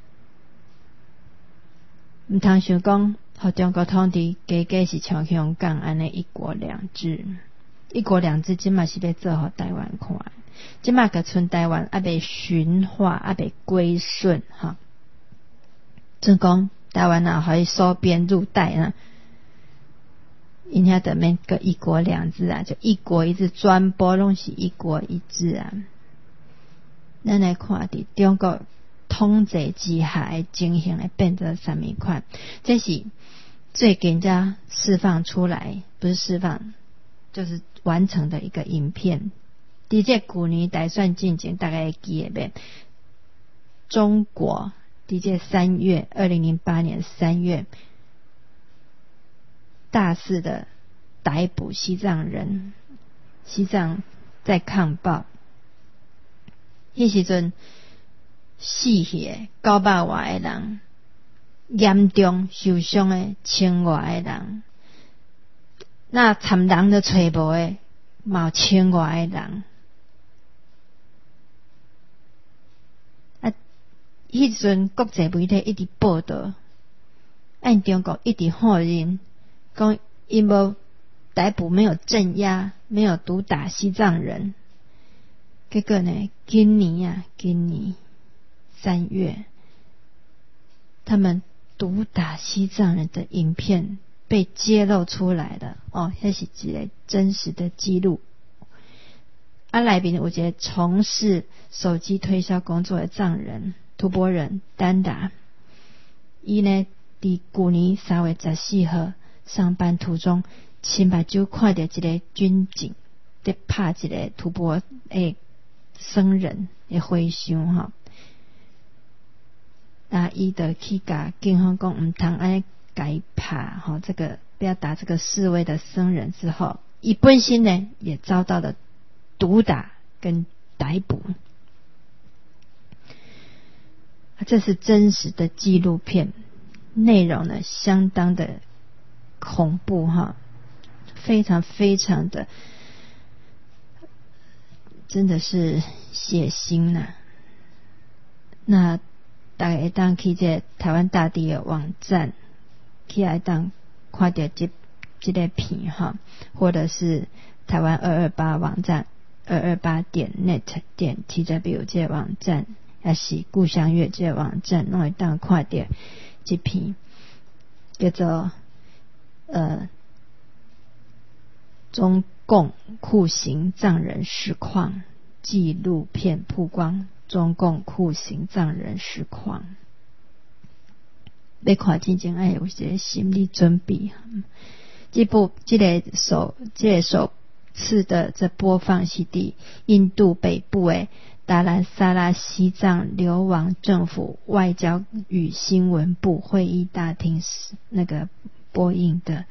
毋通想讲互中国统治，加是像香港安尼一国两制。一国两制即嘛是要做互台湾看，即嘛个剩台湾还未驯化，还未归顺就讲台湾互伊收编入袋因遐就免个一国两制就一国一制，全部拢是一国一制咱来看伫中国统治之下的情形会变成什么款？这是最近才释放出来，不是释放，就是完成的一个影片。伫这去年大选进前，大概会记得中国伫这3月，2008年3月，大肆的逮捕西藏人，西藏在抗暴。迄时阵死去的900多个人，严重受伤的1000多个人，那惨人都找无的，嘛有1000多个人。迄时阵国际媒体一直报道，按中国一直否认，讲因无逮捕，没有镇压，没有毒打西藏人。结果呢，今年3月，他们毒打西藏人的影片被揭露出来了。那是一个真实的记录。内面有一个从事手机推销工作的藏人、吐蕃人丹达，伊呢伫去年3月14号上班途中，亲目睭看到一个军警在拍一个吐蕃的僧人的回想那伊就去甲警方讲毋通安尼甲伊拍这个不要打这个示威的僧人之后，伊本身呢也遭到了毒打跟逮捕。这是真实的纪录片，内容呢相当的恐怖非常非常的真的是血腥那大家会当去这台湾大地的网站去来当看到这个片或者是台湾228网站228.net.tw 这个网站，也是故乡月这个网站，拢会当看到这片叫做中共酷刑藏人实况纪录片曝光，中共酷刑藏人实况。要看真正要有一个心理准备。这个首次的这播放是伫印度北部的达兰萨拉西藏流亡政府外交与新闻部会议大厅那个播映的。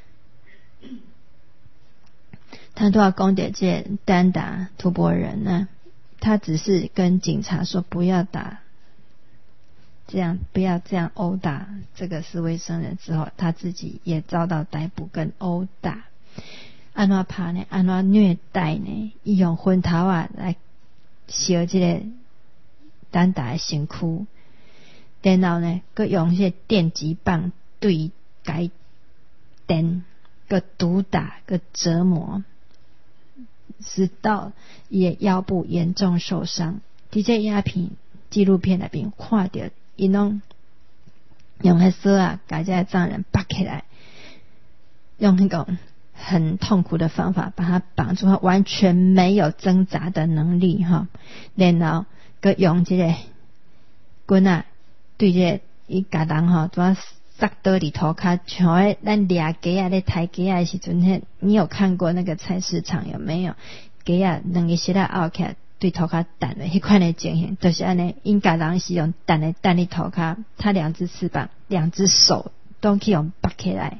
他都要讲到这丹达吐蕃人呢，他只是跟警察说不要打，不要这样殴打这个示威僧人之后，他自己也遭到逮捕跟殴打。安怎拍呢？安怎虐待呢？伊用烟头来烧这个丹达的身躯，然后呢，佮用这电击棒对改电个毒打个折磨，直到伊的腰部严重受伤。伫这鸦片纪录片内边看到，伊拢用迄绳啊，把这藏人绑起来，用那种很痛苦的方法把他绑住，他完全没有挣扎的能力哈。然后佮用这个棍啊，对这个伊家人哈，怎啊塞倒里头骹，像诶咱掠鸡啊咧抬鸡啊的时阵，迄你有看过那个菜市场有没有？鸡啊两个膝头拗起来，对头骹弹的，迄款的情形，就是安尼。因家人是用弹的弹你头骹，他两只翅膀、两只手都去用绑起来，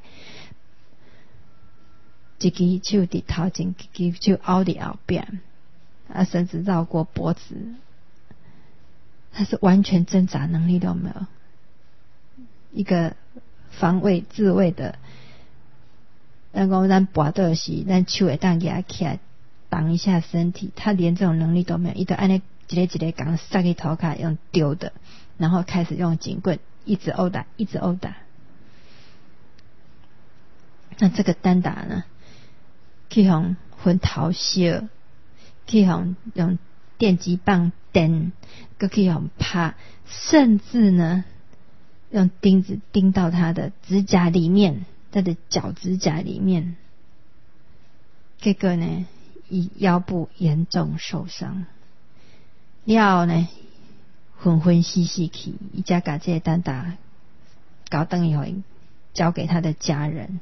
一只手伫头前，一只手拗伫后边，啊，绳子绕过脖子，他是完全挣扎能力都没有，一个防卫自卫的。咱讲咱跋倒时，咱手会当举起来挡一下身体，他连这种能力都没有，伊就安尼一个一个讲塞去头壳用丢的，然后开始用警棍一直殴打，一直殴打。那这个单打呢，去用昏头烧，去用电击棒电，搁去用拍，甚至呢用钉子钉到他的指甲里面，他的脚指甲里面。结果呢，伊腰部严重受伤，了后呢，昏昏死死去，伊才把这个单打交等以后交给他的家人。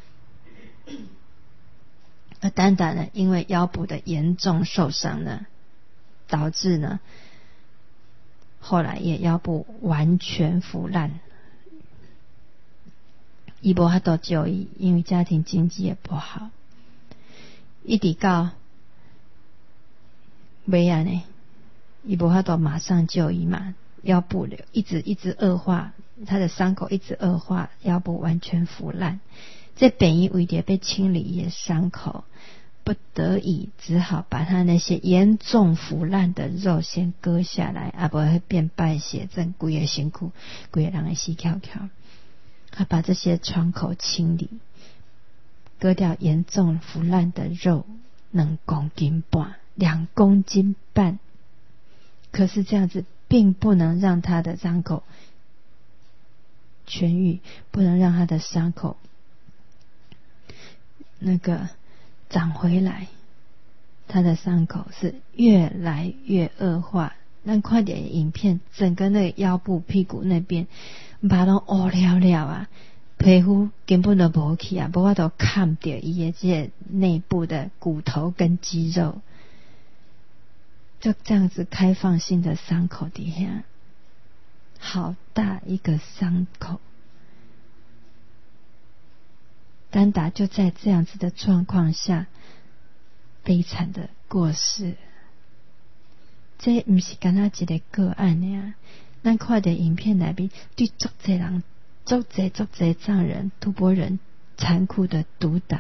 而单打呢，因为腰部的严重受伤呢，导致呢后来也腰部完全腐烂，伊无法度就医，因为家庭经济也不好，一直到尾啊呢，伊无法度马上就医嘛，腰部一直恶化，他的伤口一直恶化，腰部完全腐烂。这病医为着要清理伊的伤口，不得已只好把他那些严重腐烂的肉先割下来，啊不会变败血症，规个身躯规个人会死翘翘。他把这些创口清理，割掉严重腐烂的肉2公斤半，2公斤半。可是这样子并不能让他的伤口痊愈，不能让他的伤口那个长回来，他的伤口是越来越恶化。咱看点影片，整个那个腰部屁股那边把拢乌了了啊，皮肤根本都无去啊，无法度看到伊的这内部的骨头跟肌肉，就这样子开放性的伤口底下，好大一个伤口。单打就在这样子的状况下悲惨的过世。这不是单单一个个案呀，咱看的影片内面对足侪人、足侪藏人、吐蕃人残酷的毒打，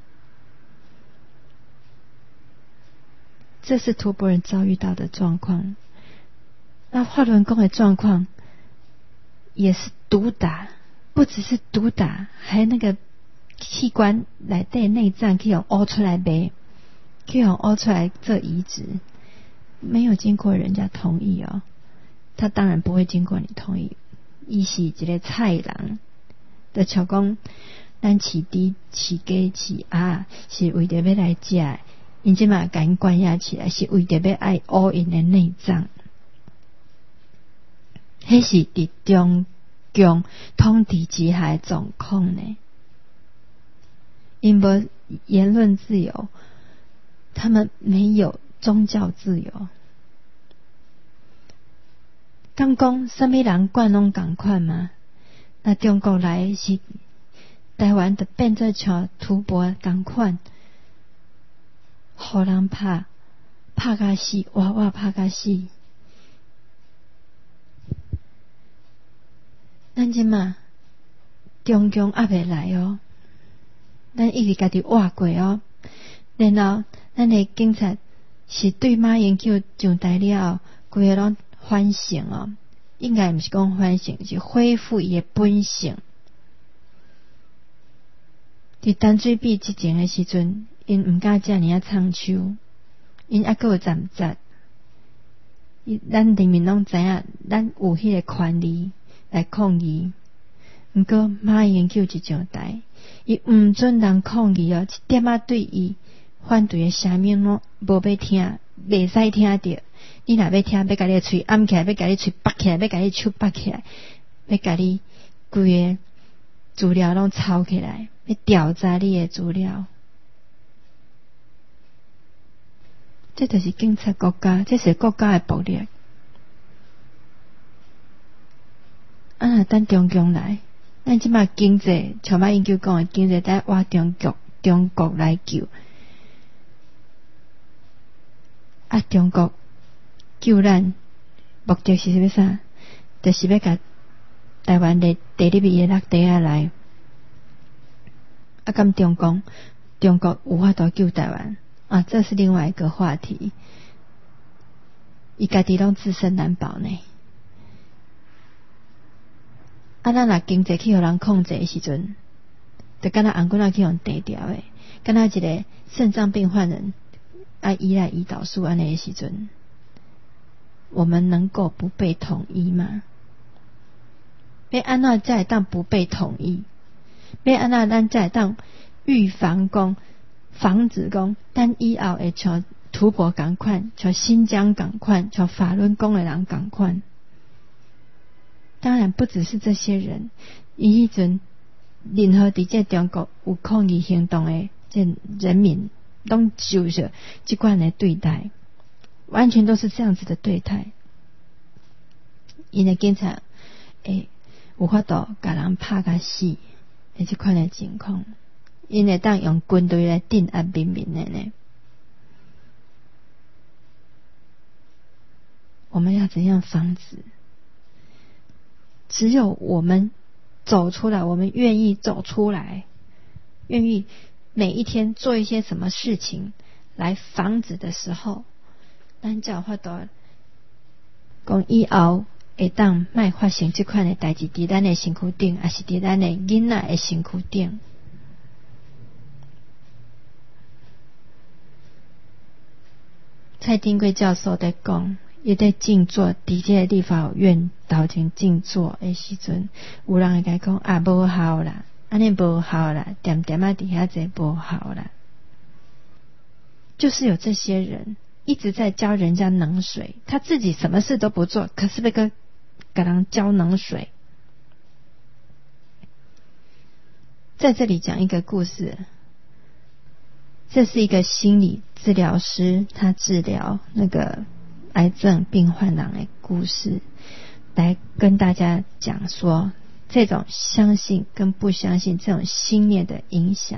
这是吐蕃人遭遇到的状况。那法轮功的状况也是毒打，不只是毒打，还有那个器官内底内脏去用挖出来卖，去用挖出来做移植，没有经过人家同意哦，他当然不会经过你同意。伊是一个菜人，就像讲咱饲猪、饲鸡、饲鸭是为着要来食，因即嘛赶关押起来，是为着要爱挖因的内脏。迄是伫中共统治之下的状况呢。因无言论自由，他们没有宗教自由。刚讲什么人惯拢同款吗？那中国来是台湾就变做像吐蕃同款，互人拍甲死，活拍甲死。咱即嘛中共还袂来哦。咱一直家己活过哦，然后咱的警察是对马英九上台了后，规个拢反省哦，应该不是讲反省，是恢复伊的本性。 伫淡水比之前的时阵，因毋敢遮尔啊苍秋，因还佫有站节。咱人民拢知影，咱有迄个权利来抗议。毋过马英九一上台，伊毋准人抗议哦，一点仔对伊反对的声明拢无要听，袂使听着。你若要听，要甲你喙按起来，要甲你喙拔起来，要甲你手拔起来，要甲你规个资料拢抄起来，要调查你的资料。这就是警察国家，这是国家的暴力。若等中共来，咱即马经济，像马英九讲的经济，在挖中国来救。中国救咱，目的是要啥？就是要甲台湾的第入去的落地下来。敢中国有法度救台湾？这是另外一个话题。伊家己拢自身难保呢。咱若经济去互人控制的时阵，就敢若红棍仔去互地掉的，敢若一个肾脏病患人依赖胰岛素安尼的时阵，我们能够不被统一吗？要安怎才会当不被统一？要安怎咱才会当预防防止咱以后会像吐蕃同款，像新疆同款，像法轮功的人同款？当然不只是这些人，以迄阵任何伫这中国有抗议行动的这人民，拢受着这款的对待，完全都是这样子的对待。因的警察有法度把人拍甲死的这款的情况，因会当用军队来镇压人民的呢。我们要怎样防止？只有我们走出来，我们愿意走出来，愿意每一天做一些什么事情来防止的时候，咱才有法度讲以后会当莫发生这款的代志，伫咱的身躯顶，还是伫咱的囡仔的身躯顶。蔡丁贵教授在讲，伊在静坐，伫这个立法院头前静坐的时阵，有人会甲伊讲无效啦，安尼无效啦，点点啊底下这无效啦。就是有这些人一直在浇人家冷水，他自己什么事都不做，可是被给人浇冷水。在这里讲一个故事，这是一个心理治疗师，他治疗那个癌症病患人的故事，来跟大家讲说这种相信跟不相信这种信念的影响。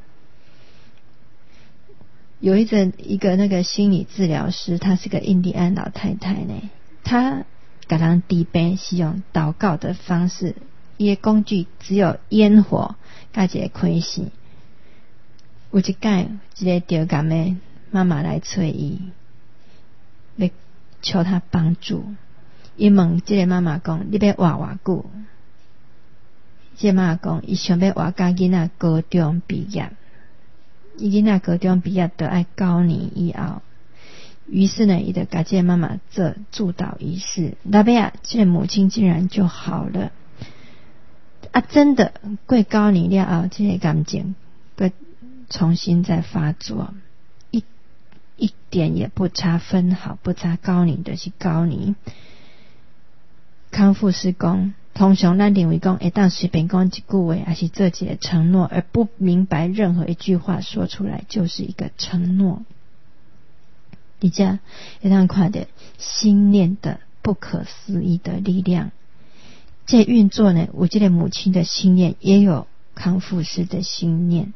有一个那个心理治疗师，她是个印第安老太太呢，她给人治病是用祷告的方式，伊的工具只有烟火加一个开示。有一摆一个得感的妈妈来找伊，要求他帮助。伊问这个妈妈讲：“你要活偌久？”这个妈妈讲：“伊想要活到囡仔高中毕业。伊囡仔高中毕业就要9年以后。”于是呢，伊就甲这个妈妈做祝祷仪式。那边这个母亲竟然就好了。真的过9年了后，这个感情又重新再发作，一点也不差分毫，不差9年就是9年。康复师讲，通常咱认为讲会当随便讲一句话，还是做一个承诺，而不明白任何一句话说出来就是一个承诺。你这会当看到心念的不可思议的力量。这运作呢，有这个母亲的心念，也有康复师的心念。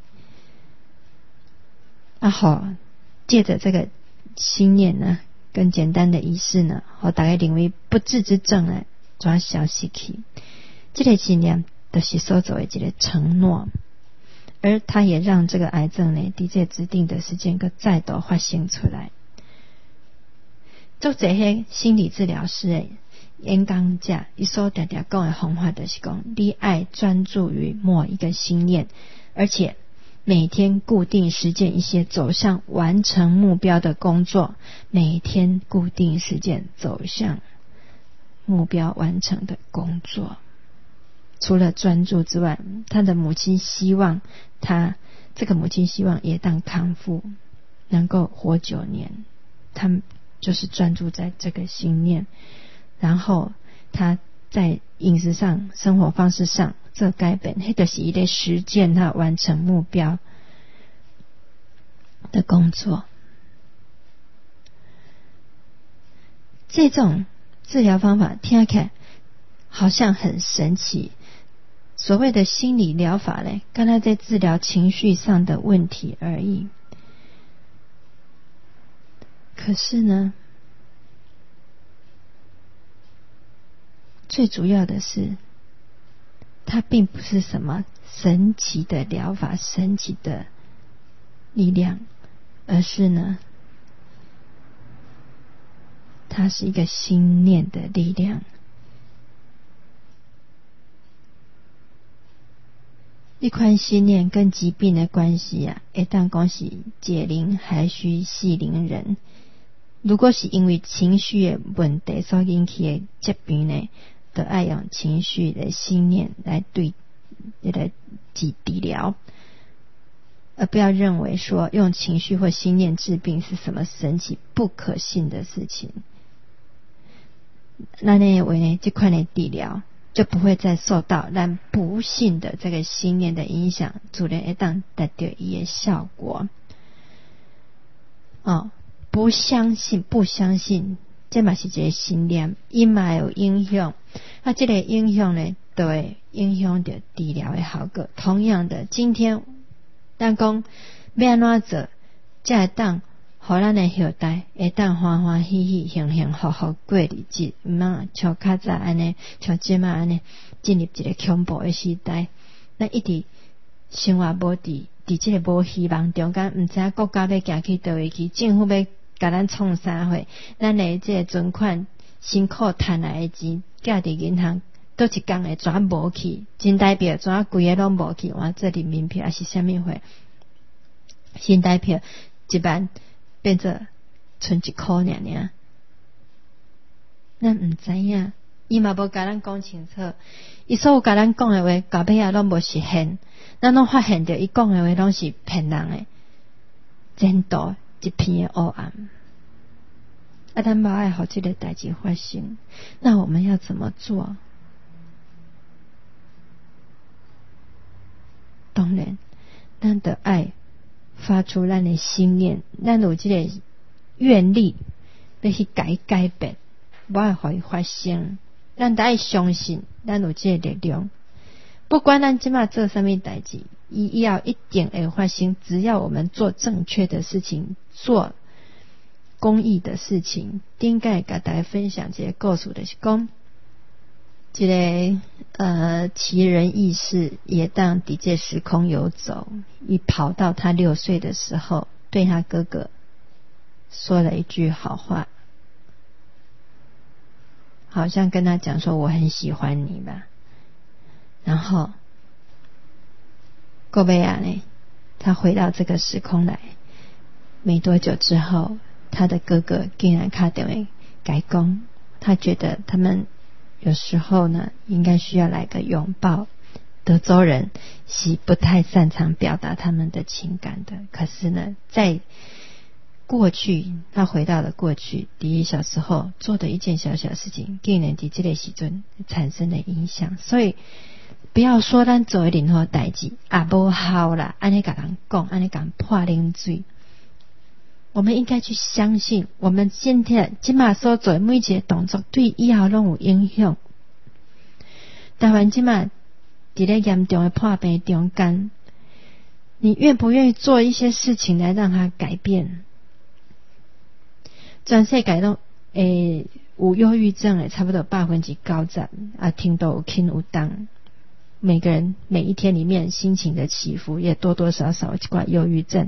好，借着这个心念呢，跟简单的仪式呢，大家认为不治之症呢，抓消失去。这个信念就是所做的一个承诺，而它也让这个癌症呢，在这指定的时间个再度发生出来。做这些心理治疗师的演讲者，伊所常常讲的方法就是讲，你爱专注于某一个心念，而且每天固定实践一些走向完成目标的工作，每天固定实践走向目标完成的工作。除了专注之外，他的母亲希望这个母亲希望耶诞康复，能够活9年，他就是专注在这个信念，然后他在饮食上、生活方式上做改变，那就是他在实践他完成目标的工作。这种治疗方法听起来好像很神奇，所谓的心理疗法呢，刚才在治疗情绪上的问题而已。可是呢，最主要的是，它并不是什么神奇的疗法、神奇的力量，而是呢，它是一个心念的力量。一款心念跟疾病的关系啊，会当讲是解铃还须系铃人。如果是因为情绪的问题所引起的疾病呢，就要用情绪的心念来治疗，而不要认为说用情绪或心念治病是什么神奇不可信的事情。那认为呢，这款的治疗就不会再受到让不幸的这个心念的影响，主人会当达到伊的效果。不相信，这嘛是一个信念，伊嘛有影响。这个影响呢，就会影响到治疗的效果。同样的，今天咱讲要安怎做，才会当互咱的后代会当欢欢喜喜、幸幸福福过日子，毋通像较早安尼，像即马安尼进入一个恐怖的时代。咱一直生活无伫这个无希望中间，毋知国家要行去倒位去，政府要甲咱创啥货，咱的这个存款辛苦赚来的钱，寄伫银行，倒一工会全无去，真代表全规个拢无去，换做人民币还是啥物货，新台币1万变做剩1块尔。咱毋知影，伊嘛无甲咱讲清楚，伊所有甲咱讲的话，到尾啊拢无实现，咱拢发现着伊讲的话拢是骗人的，前途一片黑暗。咱无爱互这个代志发生，那我们要怎么做？当然，咱得爱发出咱的心念，咱有这个愿力要去改变，无爱互伊发生。咱得爱相信，咱有这个力量。不管咱即马做啥物代志，以后一定会发生。只要我们做正确的事情，做公益的事情。顶个甲大家分享一个故事，就是讲一个奇人异事，也当伫这时空游走，一跑到他6岁的时候，对他哥哥说了一句好话，好像跟他讲说我很喜欢你吧。然后过尾啊呢，他回到这个时空来，没多久之后，他的哥哥竟然打电话改讲，他觉得他们有时候呢，应该需要来个拥抱。德州人是不太擅长表达他们的情感的，可是呢，在过去，他回到了过去，第一小时候做的一件小小事情，竟然在这个时阵产生了影响。所以不要说咱做的任何代志无效啦，安尼甲人讲，安尼甲人泼冷水。我们应该去相信，我们今嘛所做的每一个动作，对以后拢有影响。台湾今嘛伫咧严重的破病中间，你愿不愿意做一些事情来让它改变？全世界都有忧郁症的，差不多90%啊，听到有轻有重。每个人每一天里面心情的起伏，也多多少少一寡忧郁症。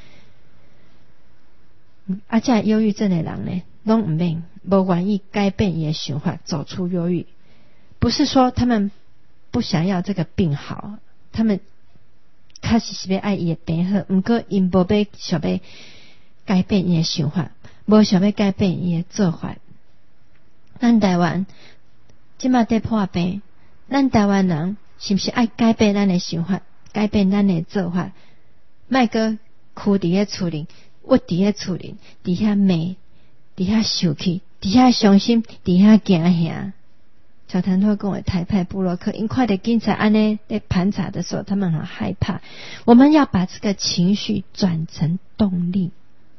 这忧郁症的人呢，拢唔免无愿意改变伊的想法，走出忧郁。不是说他们不想要这个病好，他们确实是要爱伊的病好，毋过因无要想要改变伊的想法，无想要改变伊的做法。咱台湾即马在破病，咱台湾人是毋是爱改变咱的想法，改变咱的做法？莫阁跍伫咧厝里，屈伫咧厝里，伫遐骂，伫遐受气，伫遐伤心，伫遐惊吓。小谭托跟我台派部落客，因看到警察安尼在盘查的时候，他们很害怕。我们要把这个情绪转成动力。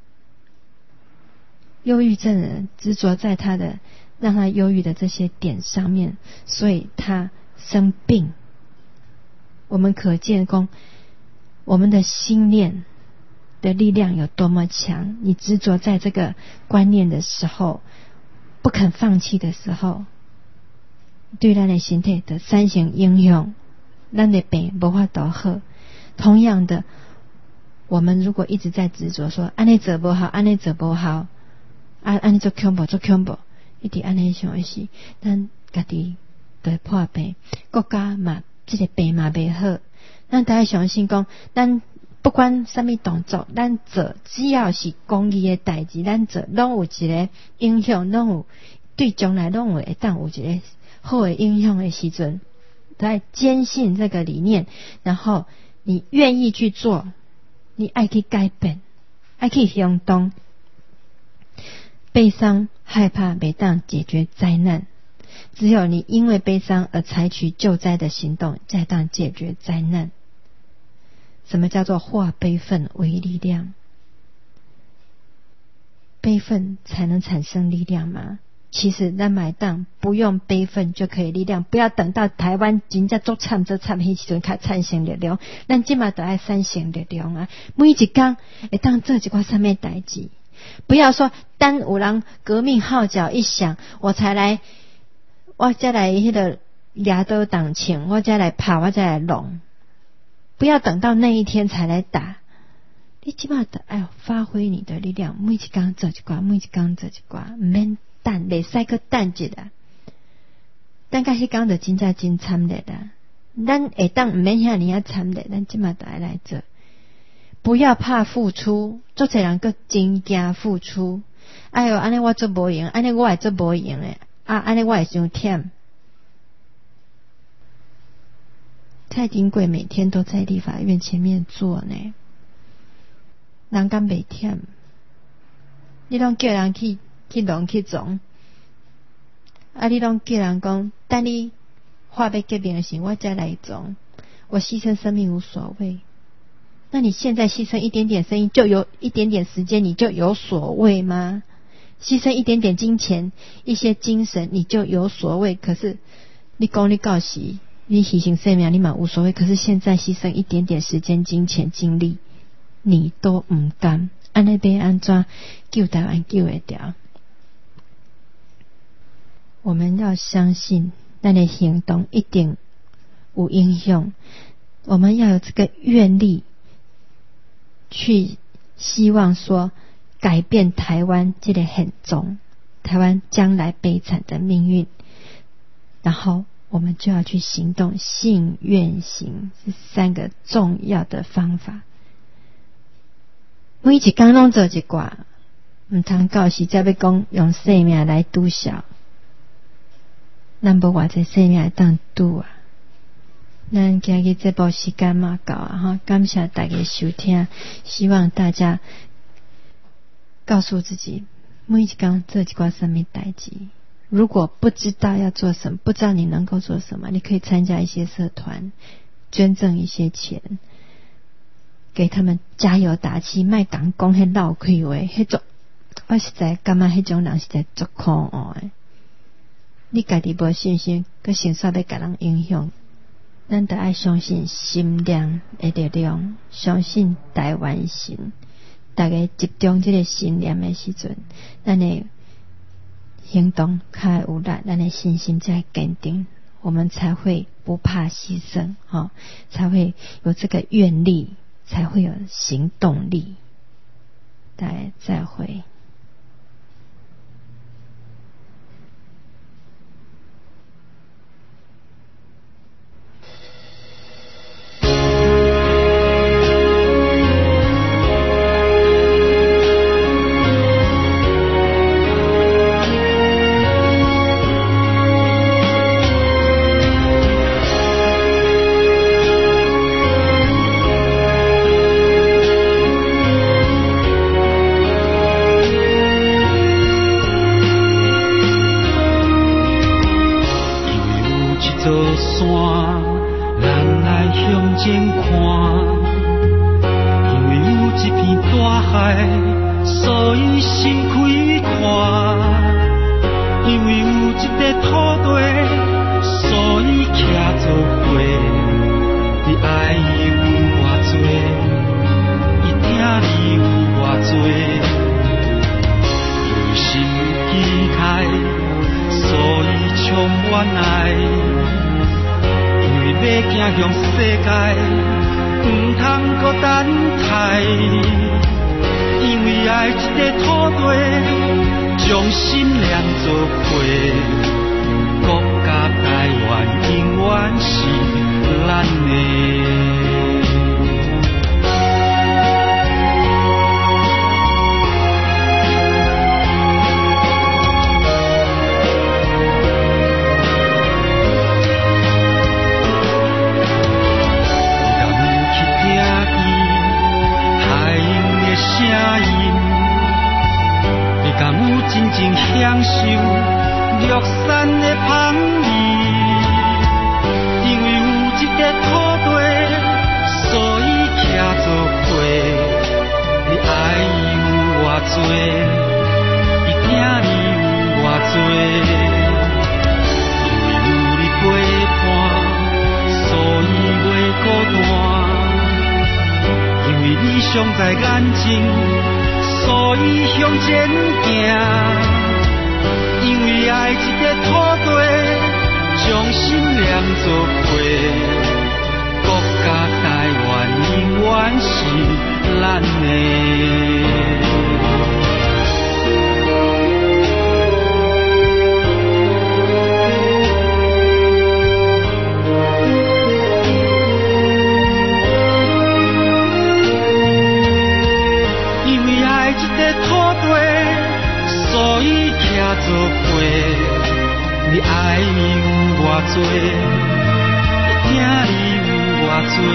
忧郁症人执着在他的让他忧郁的这些点上面，所以他生病。我们可见我们的心念的力量有多么强。你执着在这个观念的时候，不肯放弃的时候，对咱的身体的产生影响，咱的病无法度好。同样的，我们如果一直在执着说安尼做不好，安尼做不好，安尼做恐怖，做恐怖，一直安尼想的是，咱家己的破病，国家嘛，这个病嘛袂好。咱大家相信讲，咱不管什么动作，咱做只要是公益的代志，咱做拢有一个影响，拢有对将来拢有会当有一个好的影响的时阵，来坚信这个理念，然后你愿意去做，你爱去改变，爱去行动。悲伤害怕袂当解决灾难，只有你因为悲伤而采取救灾的行动，才当解决灾难。什么叫做化悲愤为力量？悲愤才能产生力量吗？其实咱买当不用悲愤就可以力量，不要等到台湾真正足惨迄时阵才产生力量。咱即马就爱产生力量啊！每一天会当做一寡什么代志，不要说等有人革命号角一响，我才来迄个牙刀挡枪，我才来拍，我才来弄。不要等到那一天才来打。你即马就爱发挥你的力量，每一天做一寡，每一天做一寡，毋免等，袂使去等一下。等到迄天就真正真惨烈啦。咱会当毋免遐尼啊惨烈，咱即马就爱来做。不要怕付出，做侪人佫真惊付出。哎哟，安尼我做无用，安尼我会做无用诶，安尼我会伤忝。蔡丁贵每天都在立法院前面坐呢，人敢袂忝？你拢叫人去弄去种，你拢叫人讲，等你化被革命的时，我再来种，我牺牲生命无所谓。那你现在牺牲一点点生意，就有一点点时间，你就有所谓吗？牺牲一点点金钱、一些精神，你就有所谓？可是你讲你到时，你牺牲生命你嘛无所谓，可是现在牺牲一点点时间、金钱、精力，你都唔甘，安尼要安怎救台湾救会掉？我们要相信，咱的行动一定有影响。我们要有这个愿力，去希望说改变台湾这个现状，台湾将来悲惨的命运，然后我们就要去行动，信愿行是3个重要的方法。每一天拢做一寡，唔通到时才要讲用生命来赌笑，咱无偌济生命会当赌啊！咱今日这部时间嘛到啊，感谢大家收听，希望大家告诉自己，每一天做一寡什么代志。如果不知道要做什么，不知道你能够做什么，你可以参加一些社团，捐赠一些钱，给他们加油打气，莫讲迄闹开话，迄种我实在感觉迄种人实在足可恶的。你家己无信心，佮先煞要甲人影响，咱得爱相信心量的力量，相信台湾心。大家集中这个信念的时阵，咱的行动较有力，咱的信心才坚定，我们才会不怕牺牲，才会有这个愿力，才会有行动力。大家再会。 咱来向前看，因为有一片大海，所以心开阔；因为有一块土地，所以徛做伙。你爱伊有偌多，伊疼你有偌多，因为心有期待，所以充满爱。因为要走向世界，唔通搁等待。因为爱一块土地，将心连做伙。国家台湾永远是咱的。敢有真正享受玉山的香味？因为有一块土地，所以徛做伙。你爱伊有偌多，伊疼你有偌多。因为有你陪伴，所以袂孤单。因为理想在眼前，所以向前行。因为爱一块土地，将心连做伙。国家台湾永远是咱的。做伙，你爱伊有偌多，伊疼你有偌多。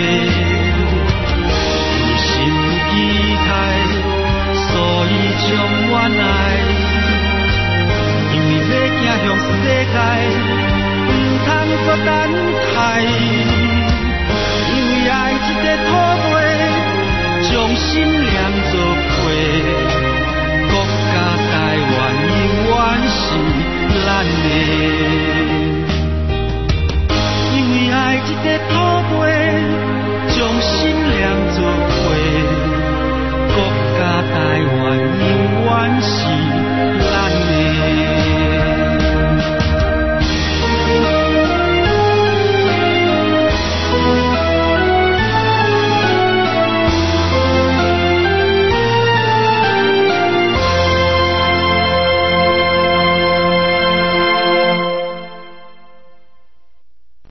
因为心有期待，所以充满爱。因为要走向世界，唔通搁等待。因为爱一块土地，将心连做伙。国家台湾永远是咱的，因为爱一块土地，将心连做伙。国家台湾